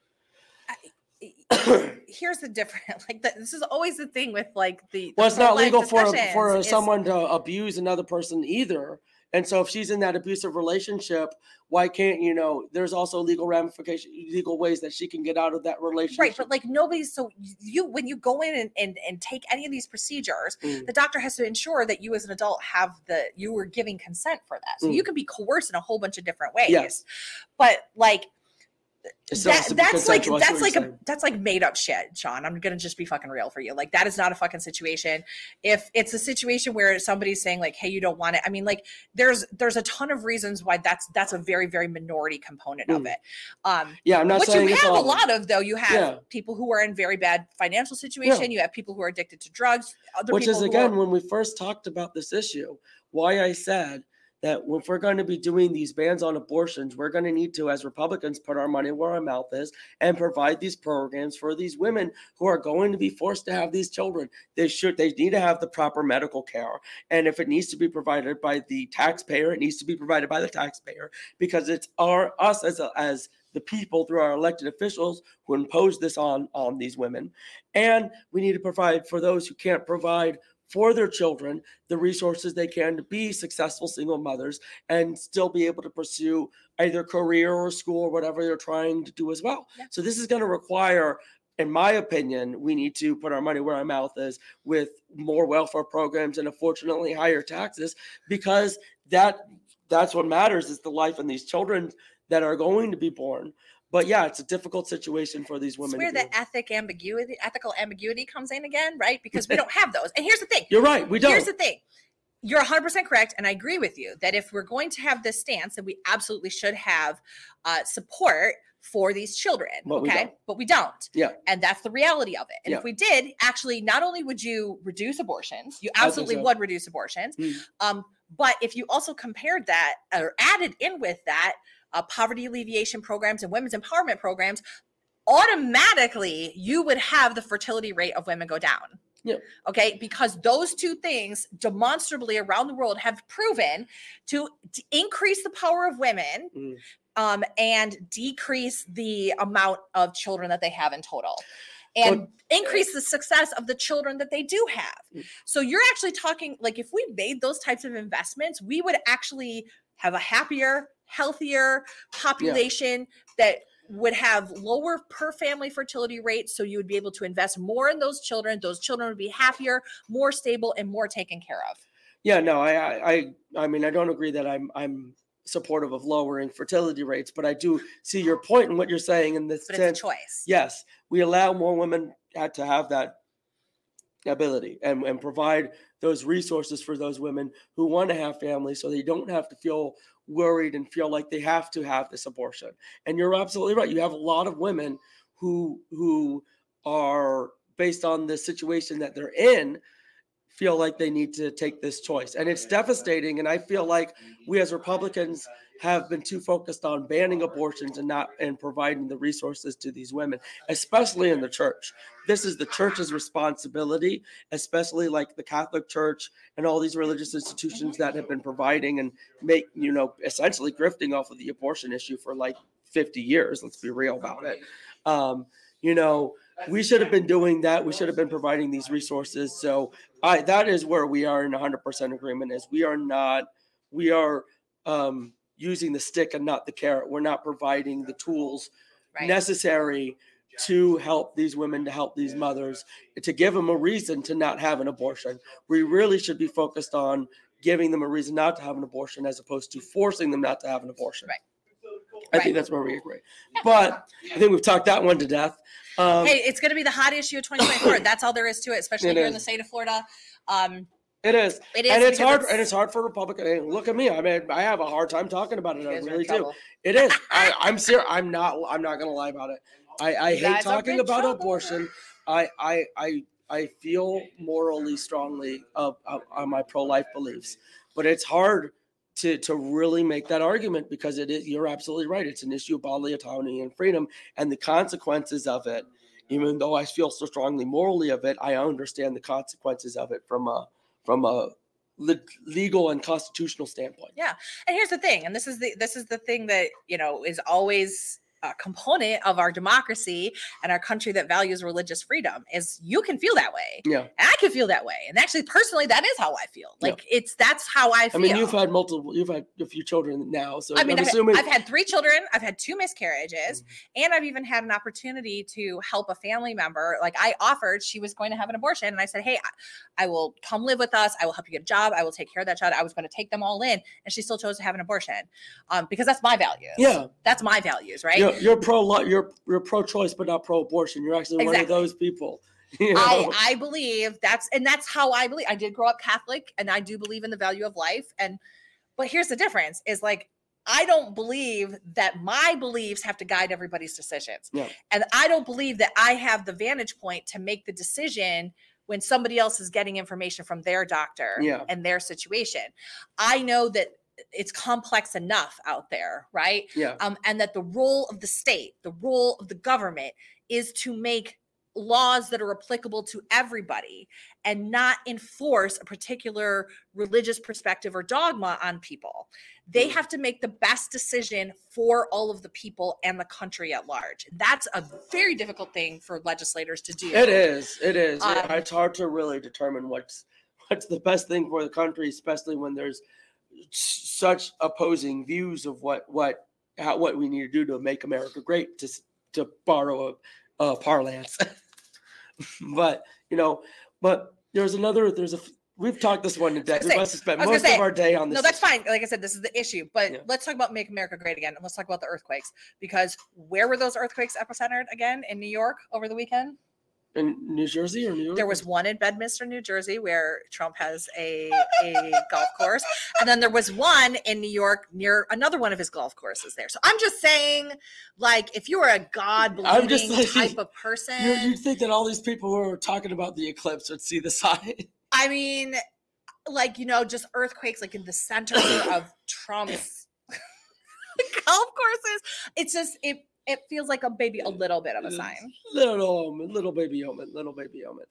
Here's the difference. Like the, this is always the thing with like the. the well, it's not pro-life legal for discussions for is- someone to abuse another person either. And so, if she's in that abusive relationship, why can't you know? There's also legal ramifications, legal ways that she can get out of that relationship. Right, but like nobody's so you when you go in and, and and take any of these procedures, Mm. the doctor has to ensure that you as an adult have the you were giving consent for that. So Mm. you can be coerced in a whole bunch of different ways. Yes. But like It still has that, to be that's like consensual, I see that's what like you're a saying. that's like made up shit, Sean. I'm gonna just be fucking real for you. Like that is not a fucking situation. If it's a situation where somebody's saying like, hey, you don't want it. I mean, like there's there's a ton of reasons why that's that's a very, very minority component of Mm. it. Um Yeah, I'm not what saying you it's have a all- lot of though, you have Yeah. people who are in very bad financial situation, Yeah. you have people who are addicted to drugs, other Which people is who again are, when we first talked about this issue, why I said that if we're going to be doing these bans on abortions, we're going to need to, as Republicans, put our money where our mouth is and provide these programs for these women who are going to be forced to have these children. They should, they need to have the proper medical care. And if it needs to be provided by the taxpayer, it needs to be provided by the taxpayer, because it's our us as a, as the people through our elected officials who impose this on on these women. And we need to provide for those who can't provide for their children the resources they can to be successful single mothers and still be able to pursue either career or school or whatever they're trying to do as well. Yeah. So this is going to require, in my opinion, we need to put our money where our mouth is with more welfare programs and unfortunately higher taxes, because that that's what matters, is the life of these children that are going to be born. But yeah, it's a difficult situation for these it's women. where to the do. ethic ambiguity, ethical ambiguity comes in again, right? Because we don't have those. And here's the thing. You're right, we don't. Here's the thing. You're one hundred percent correct, and I agree with you that if we're going to have this stance, then we absolutely should have uh, support for these children, But we okay? don't. But we don't. Yeah. And that's the reality of it. And Yeah. if we did, actually, not only would you reduce abortions, you I think absolutely so. would reduce abortions, Mm. um, but if you also compared that or added in with that uh, poverty alleviation programs and women's empowerment programs, automatically you would have the fertility rate of women go down. Yeah. Okay, because those two things demonstrably around the world have proven to, to increase the power of women Mm. um, and decrease the amount of children that they have in total, and Well, increase the success of the children that they do have. Mm. So you're actually talking like if we made those types of investments, we would actually have a happier, healthier population that would have lower per family fertility rates. So you would be able to invest more in those children. Those children would be happier, more stable, and more taken care of. Yeah, no, I, I, I, I mean, I don't agree that I'm, I'm supportive of lowering fertility rates, but I do see your point in what you're saying in the But sense. it's a choice. Yes, we allow more women uh, to have that ability and, and provide those resources for those women who want to have families so they don't have to feel worried and feel like they have to have this abortion. And you're absolutely right. You have a lot of women who who are, based on the situation that they're in, feel like they need to take this choice. And it's devastating. And I feel like we as Republicans have been too focused on banning abortions and not and providing the resources to these women, especially in the church. This is the church's responsibility, especially like the Catholic Church and all these religious institutions that have been providing and make, you know, essentially grifting off of the abortion issue for like fifty years. Let's be real about it. Um, you know, we should have been doing that. We should have been providing these resources. So I, that is where we are in one hundred percent agreement is we are not, we are um, using the stick and not the carrot. We're not providing the tools right. necessary to help these women, to help these mothers, to give them a reason to not have an abortion. We really should be focused on giving them a reason not to have an abortion as opposed to forcing them not to have an abortion. Right. I right. think that's where we agree. But I think we've talked that one to death. Um, hey, it's going to be the hot issue of twenty twenty-four. That's all there is to it, especially it here is. in the state of Florida. Um, it is. It is. And it's hard. It's, and it's hard for Republicans. Look at me. I mean, I have a hard time talking about it. I really do. It is. I, I'm serious. I'm not. I'm not going to lie about it. I, I hate talking about trouble. abortion. I, I, I, I feel morally strongly of, of, on my pro-life beliefs, but it's hard to to really make that argument because it is. You're absolutely right. It's an issue of bodily autonomy and freedom, and the consequences of it. Even though I feel so strongly morally of it, I understand the consequences of it from a from a legal and constitutional standpoint. Yeah, and here's the thing, and this is the this is the thing that you know is always a component of our democracy and our country that values religious freedom is you can feel that way. Yeah. And I can feel that way. And actually, personally, that is how I feel. Like yeah. it's, that's how I feel. I mean, you've had multiple, you've had a few children now. So I mean, I'm I've, assuming- I've had three children. I've had two miscarriages mm-hmm. and I've even had an opportunity to help a family member. Like I offered, she was going to have an abortion. And I said, hey, I, I will come live with us. I will help you get a job. I will take care of that child. I was going to take them all in. And she still chose to have an abortion um, because that's my values. Yeah. That's my values, right? You're, you're pro You're you're pro-choice, but not pro-abortion. You're actually exactly. one of those people. You know? I, I believe that's, and that's how I believe. I did grow up Catholic, and I do believe in the value of life. And, but here's the difference: is like I don't believe that my beliefs have to guide everybody's decisions, yeah. and I don't believe that I have the vantage point to make the decision when somebody else is getting information from their doctor yeah. and their situation. I know that it's complex enough out there, right? Yeah. Um, and that the role of the state, the role of the government is to make laws that are applicable to everybody and not enforce a particular religious perspective or dogma on people. They have to make the best decision for all of the people and the country at large. That's a very difficult thing for legislators to do. It is. It is. Um, it's hard to really determine what's what's the best thing for the country, especially when there's such opposing views of what what how, what we need to do to make America great, to to borrow a, a parlance. But you know, but there's another there's a we've talked this one to death. We must have spent most say, of our day on this. No, that's fine. Like I said, this is the issue. But yeah. let's talk about Make America Great Again, and let's talk about the earthquakes, because where were those earthquakes epicentered again? In New York over the weekend? In New Jersey or New York? There was one in Bedminster, New Jersey, where Trump has a, a golf course. And then there was one in New York near another one of his golf courses there. So I'm just saying, like, if you were a God-believing like, type of person. You'd think that all these people who are talking about the eclipse would see the sign. I mean, like, you know, just earthquakes, like in the center of Trump's golf courses. It's just, it It feels like a baby, a little bit of a sign. Little omen, little baby omen, little baby omen.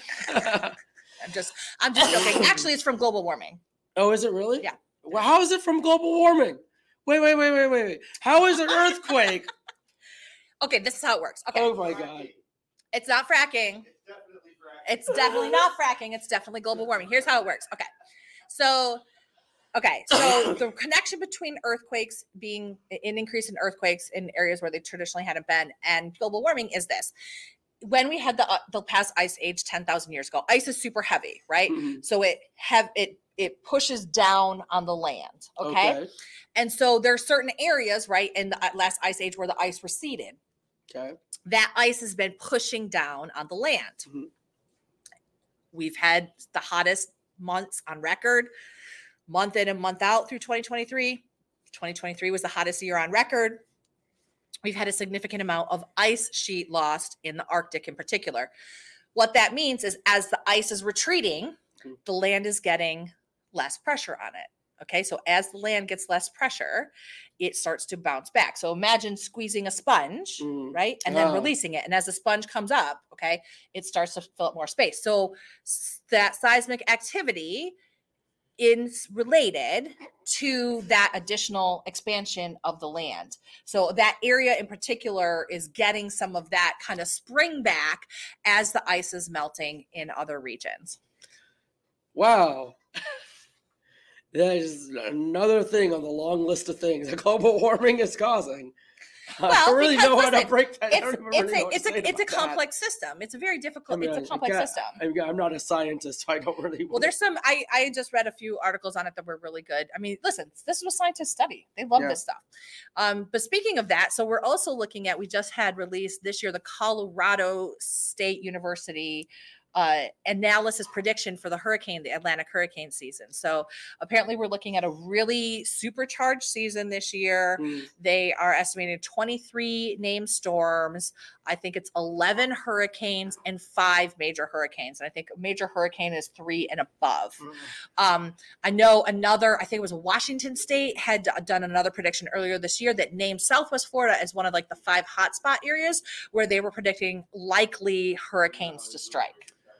I'm just, I'm just joking. Actually, it's from global warming. Oh, is it really? Yeah. Well, how is it from global warming? Wait, wait, wait, wait, wait, wait. How is an earthquake? Okay, this is how it works. Okay. Oh my God. It's not fracking. It's definitely fracking. It's definitely not fracking. It's definitely global warming. Here's how it works. Okay. So. Okay, so the connection between earthquakes being an increase in earthquakes in areas where they traditionally hadn't been and global warming is this. When we had the uh, the past ice age ten thousand years ago, ice is super heavy, right? Mm-hmm. So it have it it pushes down on the land, okay? okay? And so there are certain areas, right, in the last ice age where the ice receded. Okay. That ice has been pushing down on the land. Mm-hmm. We've had the hottest months on record, month in and month out through twenty twenty-three. twenty twenty-three was the hottest year on record. We've had a significant amount of ice sheet lost in the Arctic in particular. What that means is as the ice is retreating, the land is getting less pressure on it. Okay, so as the land gets less pressure, it starts to bounce back. So imagine squeezing a sponge, mm. right? And then oh. releasing it. And as the sponge comes up, okay, it starts to fill up more space. So that seismic activity is related to that additional expansion of the land. So that area in particular is getting some of that kind of spring back as the ice is melting in other regions. Wow. That is another thing on the long list of things that global warming is causing. Well, I don't really because, know listen, how to break that. It's, I don't even it's really a, know it's what to a, say it's a about complex that. system. It's a very difficult, I mean, it's a complex I system. I'm, I'm not a scientist, so I don't really. Well, there's some, I, I just read a few articles on it that were really good. I mean, listen, this is what scientists study. They love yeah. this stuff. Um, but speaking of that, so we're also looking at, we just had released this year, the Colorado State University Uh, analysis prediction for the hurricane, the Atlantic hurricane season. So apparently we're looking at a really supercharged season this year. Mm. They are estimating twenty-three named storms. I think it's eleven hurricanes and five major hurricanes. And I think a major hurricane is three and above. Mm. Um, I know another, I think it was Washington State had done another prediction earlier this year that named Southwest Florida as one of like the five hotspot areas where they were predicting likely hurricanes to strike.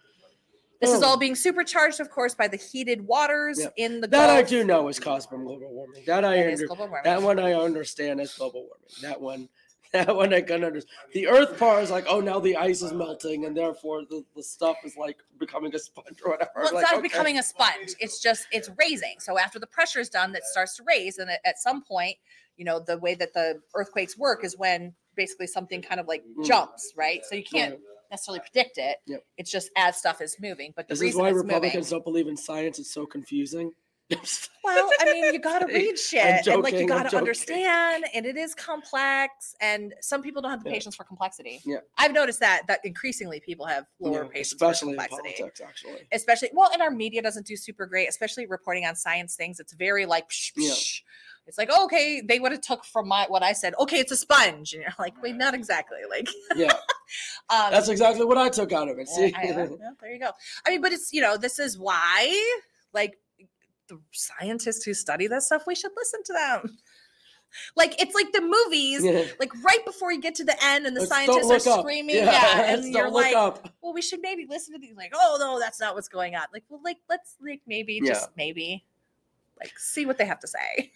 This oh. is all being supercharged, of course, by the heated waters yeah. in the That Gulf. I do know is caused from global warming. That I that, under, is global warming. that one I understand is global warming. That one, that one I can understand. The Earth part is like, oh, now the ice is melting, and therefore the, the stuff is like becoming a sponge or whatever. Well, it's like, not okay. becoming a sponge. It's just it's raising. So after the pressure is done, that starts to raise, and at some point, you know, the way that the earthquakes work is when basically something kind of like mm. jumps, right? So you can't. Yeah. necessarily predict it. Yep. It's just as stuff is moving. But the this reason is why it's Republicans moving, don't believe in science. It's so confusing. Well, I mean, you got to read shit joking, and like you got I'm to understand, and it is complex. And some people don't have the yeah. patience for complexity. Yeah, I've noticed that that increasingly people have lower yeah, patience especially for complexity. in politics, actually. Especially, well, and our media doesn't do super great, especially reporting on science things. It's very like, psh, psh. Yeah. It's like, okay, they would have took from my what I said. Okay, it's a sponge, and you're like, wait, not exactly. Like, yeah, um, that's exactly what I took out of it. See, I, I, yeah, there you go. I mean, but it's you know, this is why, like, the scientists who study that stuff, we should listen to them. Like it's like the movies, yeah. like right before you get to the end, and the Let's scientists are screaming, yeah, yeah and you're like, up. well, we should maybe listen to these. Like, oh no, that's not what's going on. Like, well, like let's like maybe yeah. just maybe, like see what they have to say.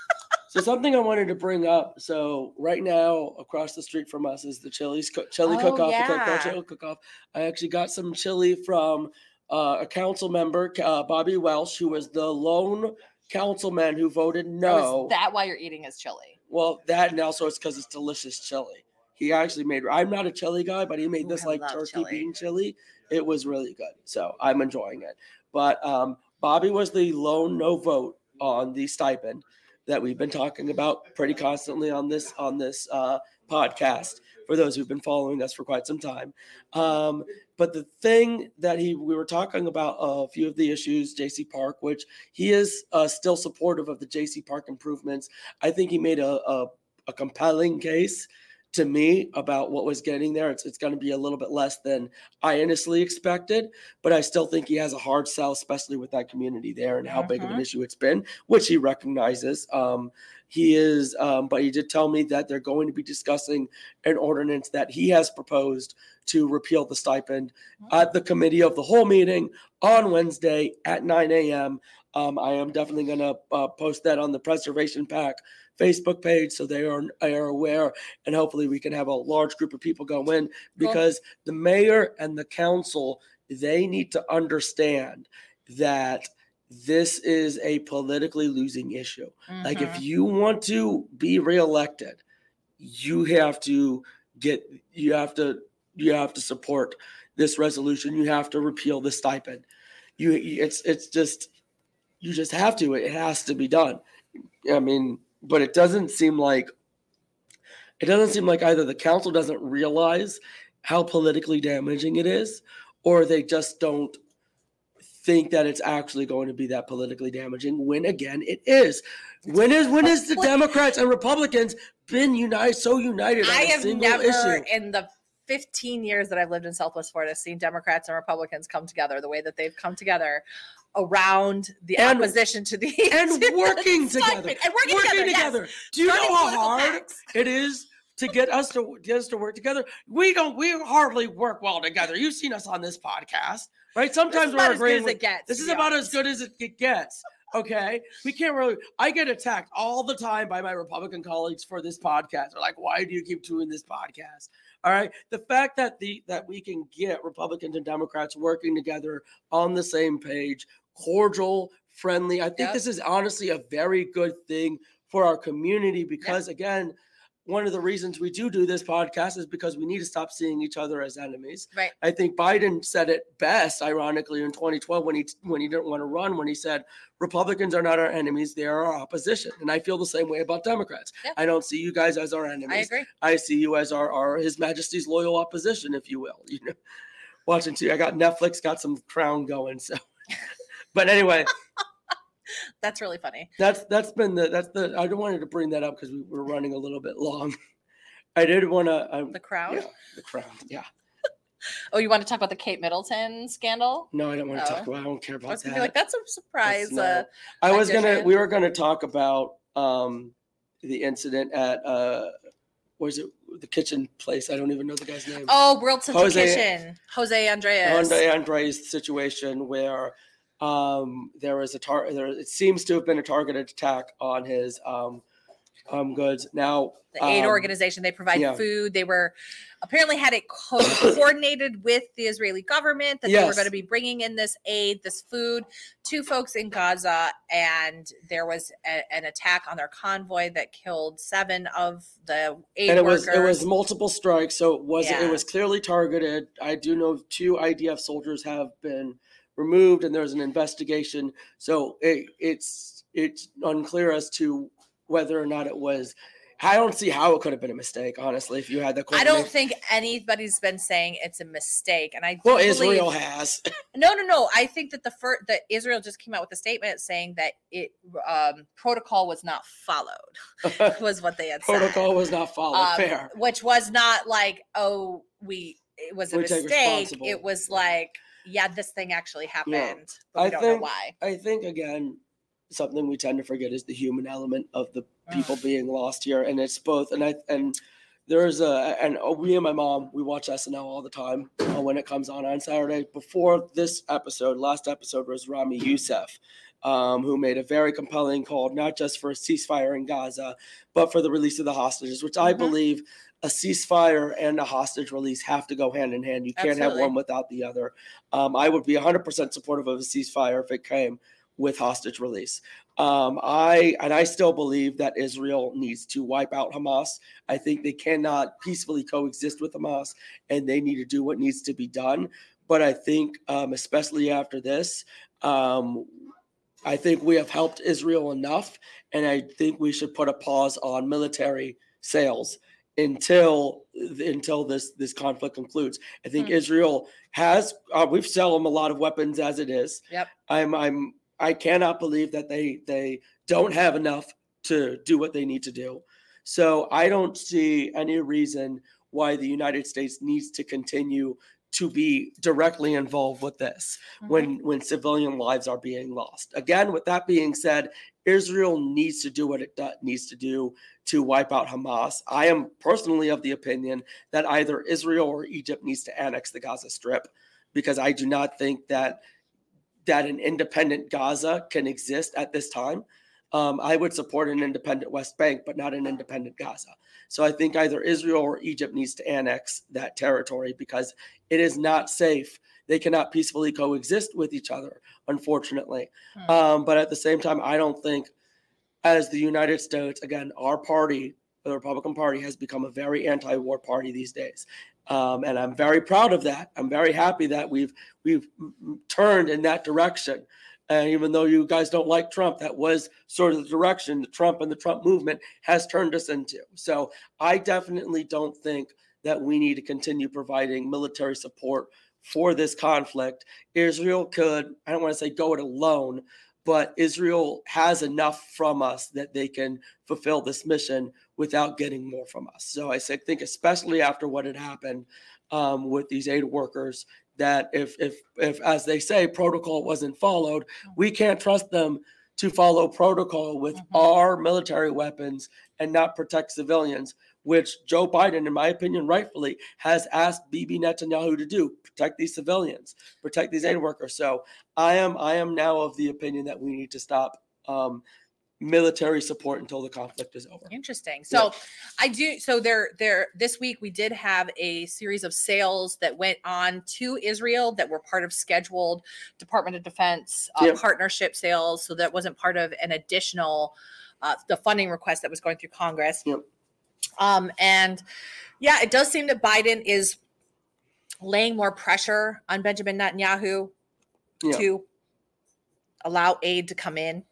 So something I wanted to bring up. So right now, across the street from us is the Chili's chili oh, cook-off. Yeah. The cook chili cook-off. I actually got some chili from uh, a council member, uh, Bobby Welsh, who was the lone councilman who voted no. Oh, is that why you're eating his chili? Well, that and also it's because it's delicious chili. He actually made. I'm not a chili guy, but he made Ooh, this I like love turkey chili. bean chili. It was really good. So I'm enjoying it. But um, Bobby was the lone no vote on the stipend that we've been talking about pretty constantly on this on this uh, podcast for those who've been following us for quite some time. Um, but the thing that he we were talking about a few of the issues, J C Park, which he is uh, still supportive of the J C Park improvements. I think he made a, a, a compelling case to me about what was getting there. It's, it's going to be a little bit less than I honestly expected, but I still think he has a hard sell, especially with that community there and how mm-hmm. big of an issue it's been, which he recognizes. Um, he is, um, but he did tell me that they're going to be discussing an ordinance that he has proposed to repeal the stipend mm-hmm. at the committee of the whole meeting on Wednesday at nine a.m. Um, I am definitely going to uh, post that on the Preservation Pack Facebook page so they are, are aware, and hopefully we can have a large group of people go in because cool. the mayor and the council, they need to understand that this is a politically losing issue. Mm-hmm. Like if you want to be reelected, you have to get, you have to, you have to support this resolution. You have to repeal the stipend. You, it's, it's just, you just have to, it has to be done. I mean, but it doesn't seem like it doesn't seem like either the council doesn't realize how politically damaging it is, or they just don't think that it's actually going to be that politically damaging when again it is. When is when is the Democrats and Republicans been united so united on I a have single never issue? in the fifteen years that I've lived in Southwest Florida seen Democrats and Republicans come together the way that they've come together around the And- opposition to the and working the together. stipend. And working, together, yes. together. Do you Starting know how political hard pacts. it is to get us to get us to work together? We don't. We hardly work well together. You've seen us on this podcast, right? Sometimes This is we're about as good agreeing. as with- it gets, This to is be about honest. as good as it gets. Okay, we can't really. I get attacked all the time by my Republican colleagues for this podcast. They're like, "Why do you keep doing this podcast?" All right, the fact that the that we can get Republicans and Democrats working together on the same page, cordial, friendly. I think Yep. this is honestly a very good thing for our community because, again, one of the reasons we do do this podcast is because we need to stop seeing each other as enemies. Right. I think Biden said it best, ironically, in twenty twelve when he when he didn't want to run, when he said Republicans are not our enemies, they are our opposition. And I feel the same way about Democrats. Yeah. I don't see you guys as our enemies. I agree. I see you as our, our His Majesty's loyal opposition, if you will. You know, watching too. I got Netflix, got some Crown going. So, but anyway. That's really funny. That's that's been the that's the I wanted to bring that up because we were running a little bit long. I did want to um, The Crown. yeah, the Crown. Yeah. Oh, you want to talk about the Kate Middleton scandal? No, I don't want to Oh. talk about. I don't care about I was that. gonna be like, that's a surprise. That's Uh, no- I was gonna. addition. We were gonna talk about um the incident at uh, was it the kitchen place? I don't even know the guy's name. oh, World Central Jose- Kitchen. Jose Andreas. Andre Andre's situation where um there was a tar there it seems to have been a targeted attack on his um um goods. Now The aid um, organization. They provide yeah. food. They were apparently had it co- coordinated with the Israeli government that they were Yes. going to be bringing in this aid, this food to folks in Gaza. And there was a, an attack on their convoy that killed seven of the aid and it workers. was it was multiple strikes, so it was Yeah. it was clearly targeted. I do know two I D F soldiers have been removed, and there's an investigation. So it, it's it's unclear as to whether or not it was. I don't see how it could have been a mistake, honestly. If you had the, I don't think anybody's been saying it's a mistake, and I do Well, believe, Israel has. No, no, no. I think that the first that Israel just came out with a statement saying that it um, protocol was not followed. Was what they had Protocol was not followed. said, um, Fair. which was not like, oh, we it was a We take mistake. responsible- It was like, yeah, this thing actually happened, but we I don't think- know why. I think again, something we tend to forget is the human element of the people being lost here, and it's both. And I and there's a and uh, me and my mom we watch S N L all the time uh, when it comes on on Saturday. Before this episode, last episode was Rami Youssef, um, who made a very compelling call, not just for a ceasefire in Gaza, but for the release of the hostages, which I Mhm. believe a ceasefire and a hostage release have to go hand in hand. You can't Absolutely. have one without the other. Um, I would be one hundred percent supportive of a ceasefire if it came with hostage release. Um, I and I still believe that Israel needs to wipe out Hamas. I think they cannot peacefully coexist with Hamas, and they need to do what needs to be done. But I think, um, especially after this, um, I think we have helped Israel enough, and I think we should put a pause on military sales until until this this conflict concludes. I think Hmm. Israel has uh, we've sell them a lot of weapons as it is. Yep. I'm I'm I cannot believe that they they don't have enough to do what they need to do. So I don't see any reason why the United States needs to continue to be directly involved with this Mhm. when when civilian lives are being lost. Again, with that being said, Israel needs to do what it do- needs to do to wipe out Hamas. I am personally of the opinion that either Israel or Egypt needs to annex the Gaza Strip, because I do not think that that an independent Gaza can exist at this time. Um, I would support an independent West Bank, but not an independent Gaza. So I think either Israel or Egypt needs to annex that territory because it is not safe. They cannot peacefully coexist with each other, unfortunately. Hmm. Um, but at the same time, I don't think, as the United States, again, our party, the Republican Party, has become a very anti-war party these days. Um, and I'm very proud of that. I'm very happy that we've we've turned in that direction. And even though you guys don't like Trump, that was sort of the direction the Trump and the Trump movement has turned us into. So I definitely don't think that we need to continue providing military support for this conflict, Israel could, I don't want to say go it alone, but Israel has enough from us that they can fulfill this mission without getting more from us. So I think, especially after what had happened um, with these aid workers, that if, if, if, as they say, protocol wasn't followed, we can't trust them to follow protocol with mm-hmm. our military weapons and not protect civilians, which Joe Biden, in my opinion, rightfully has asked Bibi Netanyahu to do: protect these civilians, protect these aid workers. So I am, I am now of the opinion that we need to stop um, military support until the conflict is over. Interesting. So yeah. I do. So there, there, this week we did have a series of sales that went on to Israel that were part of scheduled Department of Defense uh, yeah. partnership sales. So that wasn't part of an additional, uh, the funding request that was going through Congress. Yeah. Um, and yeah, it does seem that Biden is laying more pressure on Benjamin Netanyahu yeah. to allow aid to come in.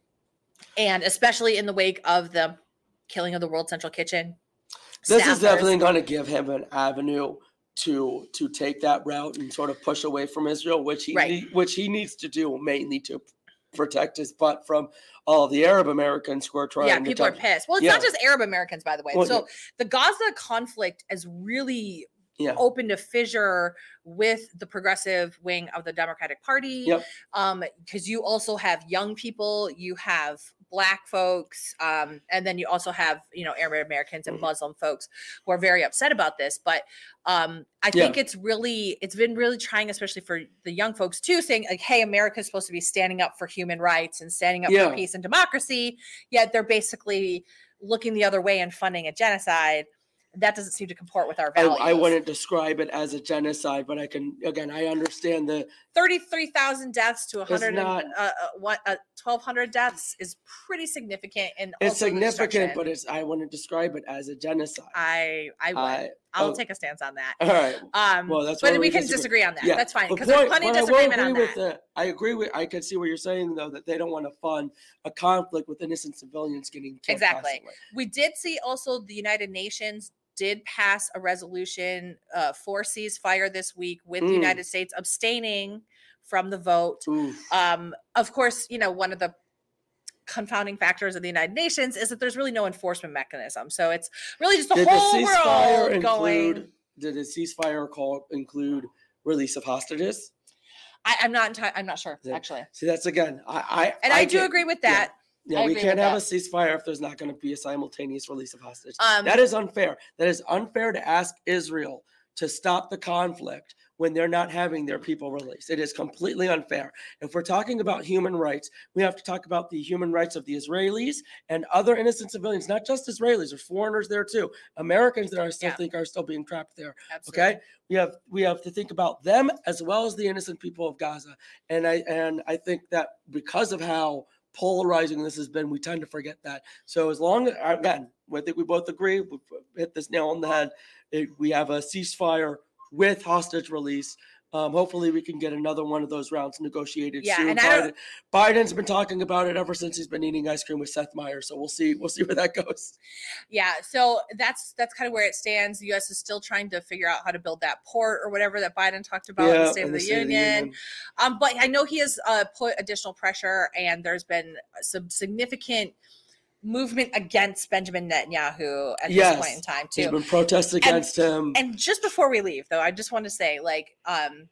And especially in the wake of the killing of the World Central Kitchen. This staffers. is definitely going to give him an avenue to to take that route and sort of push away from Israel, which he right. need, which he needs to do mainly to protect his butt from all of the Arab Americans who are trying yeah, to people talk. are pissed. Well, it's yeah. not just Arab Americans, by the way. Well, so yeah. the Gaza conflict has really yeah. opened a fissure with the progressive wing of the Democratic Party. Yep. Um, because you also have young people, you have Black folks, um, and then you also have, you know, Arab Americans and Muslim folks who are very upset about this. But um, I think yeah. it's really, it's been really trying, especially for the young folks too, saying like, hey, America is supposed to be standing up for human rights and standing up yeah. for peace and democracy. Yet they're basically looking the other way and funding a genocide. That doesn't seem to comport with our values. I, I wouldn't describe it as a genocide, but I can, again, I understand the thirty-three thousand deaths to one hundred not, and, uh, uh, what, uh, twelve hundred deaths is pretty significant. And it's significant, but it's, I wouldn't describe it as a genocide. I, I would. I, I'll oh, take a stance on that. All right. Um, well, that's but we, we can disagree. disagree on that. Yeah. That's fine. But Because there's point, plenty of I will disagreement agree on with that. the, I agree with, I can see what you're saying though, that they don't want to fund a conflict with innocent civilians getting killed. Exactly. Constantly. We did see also the United Nations did pass a resolution uh, for ceasefire this week with Mm. the United States abstaining from the vote. Oof. Um, of course, you know, one of the confounding factors of the United Nations is that there's really no enforcement mechanism. So it's really just the did whole the ceasefire world include, going. Did the ceasefire call include release of hostages? I, I'm not. Enti- I'm not sure Yeah. actually. See, that's again, I, I And I, I do get, agree with that. Yeah, I we agree can't with have that. a ceasefire if there's not going to be a simultaneous release of hostages. Um, that is unfair. That is unfair to ask Israel to stop the conflict when they're not having their people released. It is completely unfair. If we're talking about human rights, we have to talk about the human rights of the Israelis and other innocent civilians, not just Israelis. There's foreigners there too. Americans that I still Yeah. think are still being trapped there. Absolutely. Okay, we have we have to think about them as well as the innocent people of Gaza. And I and I think that because of how polarizing this has been, we tend to forget that. So as long as, again, I think we both agree, we hit this nail on the head. It, we have a ceasefire with hostage release. Um, hopefully we can get another one of those rounds negotiated Yeah, soon. and I Biden, don't- Biden's been talking about it ever since he's been eating ice cream with Seth Meyers. So we'll see. We'll see where that goes. Yeah, so that's that's kind of where it stands. The U S is still trying to figure out how to build that port or whatever that Biden talked about in the State, in of, the the State of the Union. Union. Um, but I know he has uh, put additional pressure, and there's been some significant movement against Benjamin Netanyahu at Yes. this point in time There's too. been protests against him. And just before we leave, though, I just want to say, like, um,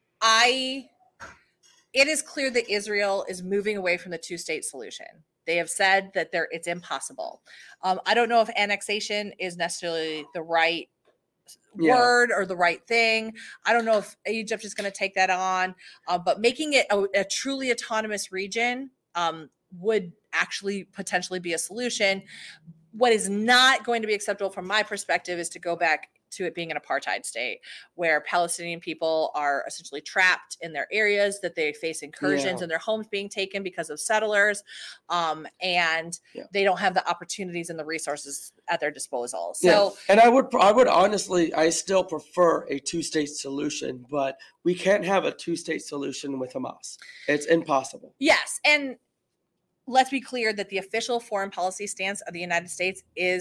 I, it is clear that Israel is moving away from the two-state solution. They have said that they're, it's impossible. Um, I don't know if annexation is necessarily the right Yeah. word or the right thing. I don't know if Egypt is going to take that on, uh, but making it a, a truly autonomous region um, would actually potentially be a solution. What is not going to be acceptable from my perspective is to go back to it being an apartheid state where Palestinian people are essentially trapped in their areas, that they face incursions Yeah. and their homes being taken because of settlers, um, and Yeah. they don't have the opportunities and the resources at their disposal. So, Yeah. And I would, I would honestly, I still prefer a two-state solution, but we can't have a two-state solution with Hamas. It's impossible. yes, and let's be clear that the official foreign policy stance of the United States is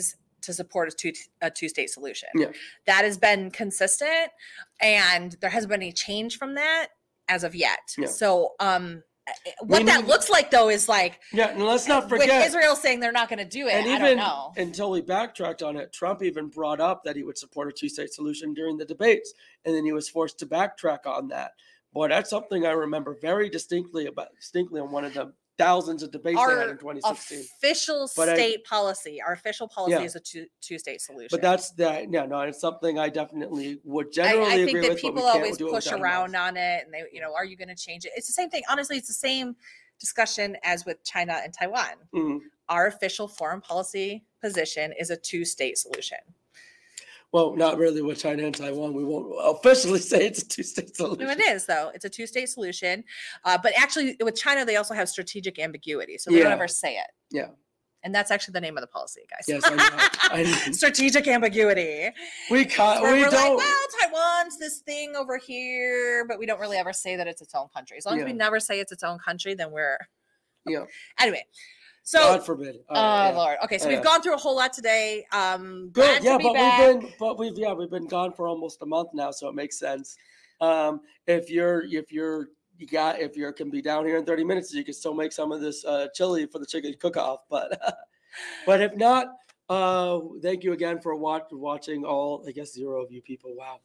to support a two a two state solution. Yeah. That has been consistent, and there hasn't been any change from that as of yet. Yeah. So, um, what We that need- looks like though is like, Yeah, and let's not with forget. Israel saying they're not going to do it. And I even don't know. until we backtracked on it, Trump even brought up that he would support a two-state solution during the debates, and then he was forced to backtrack on that. Boy, that's something I remember very distinctly about distinctly on one of the thousands of debates they had Our in twenty sixteen. official But I- state policy, our official policy Yeah. is a two two state solution. But that's that. Yeah, no, it's something I definitely would I, generally I think agree that with. but we people can't always do it push without a around mouth. on it, and they, you know, are you going to change it? It's the same thing. Honestly, it's the same discussion as with China and Taiwan. Mhm. Our official foreign policy position is a two state solution. Well, not really with China and Taiwan. We won't officially say it's a two-state solution. No, it is though. It's a two state solution. Uh, but actually, with China, they also have strategic ambiguity, so they don't Yeah. ever say it. Yeah. And that's actually the name of the policy, guys. Yes, I know. I know. Strategic ambiguity. We ca- Where we we're don't. like, well, Taiwan's this thing over here, but we don't really ever say that it's its own country. As long as Yeah. we never say it's its own country, then we're Yeah. anyway. So, God forbid. oh All right, yeah. Lord. Okay, so Yeah. we've gone through a whole lot today. Um, Good. glad Yeah, to be but back. we've been, but we've, yeah, we've been gone for almost a month now, so it makes sense. Um, if you're, if you're, you got, if you can be down here in thirty minutes, you can still make some of this uh, chili for the chicken cook-off. But, but if not, uh, thank you again for watch, watching all. I guess zero of you people. Wow.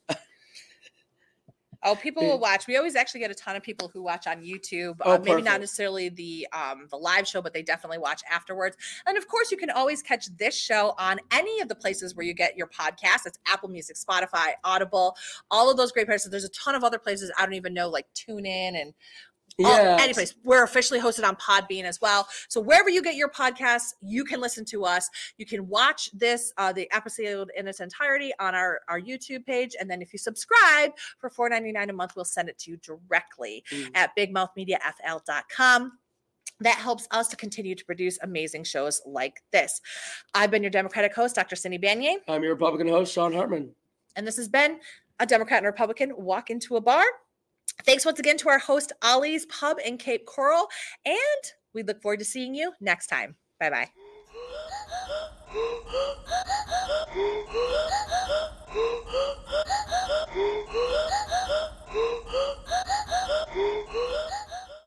Oh, people Yeah. will watch. We always actually get a ton of people who watch on YouTube. Oh, uh, maybe not perfect. necessarily the um, the live show, but they definitely watch afterwards. And of course, you can always catch this show on any of the places where you get your podcasts. It's Apple Music, Spotify, Audible, all of those great places. There's a ton of other places I don't even know, like TuneIn and all, Yeah. any place. We're officially hosted on Podbean as well. So wherever you get your podcasts, you can listen to us. You can watch this, uh, the episode in its entirety on our, our YouTube page. And then if you subscribe for four ninety-nine a month, we'll send it to you directly Mm. at big mouth media f l dot com. That helps us to continue to produce amazing shows like this. I've been your Democratic host, Doctor Cindy Banyai, I'm your Republican host, Sean Hartman. and this has been a Democrat and Republican walk into a bar. Thanks once again to our host, Ollie's Pub in Cape Coral, and we look forward to seeing you next time. Bye-bye.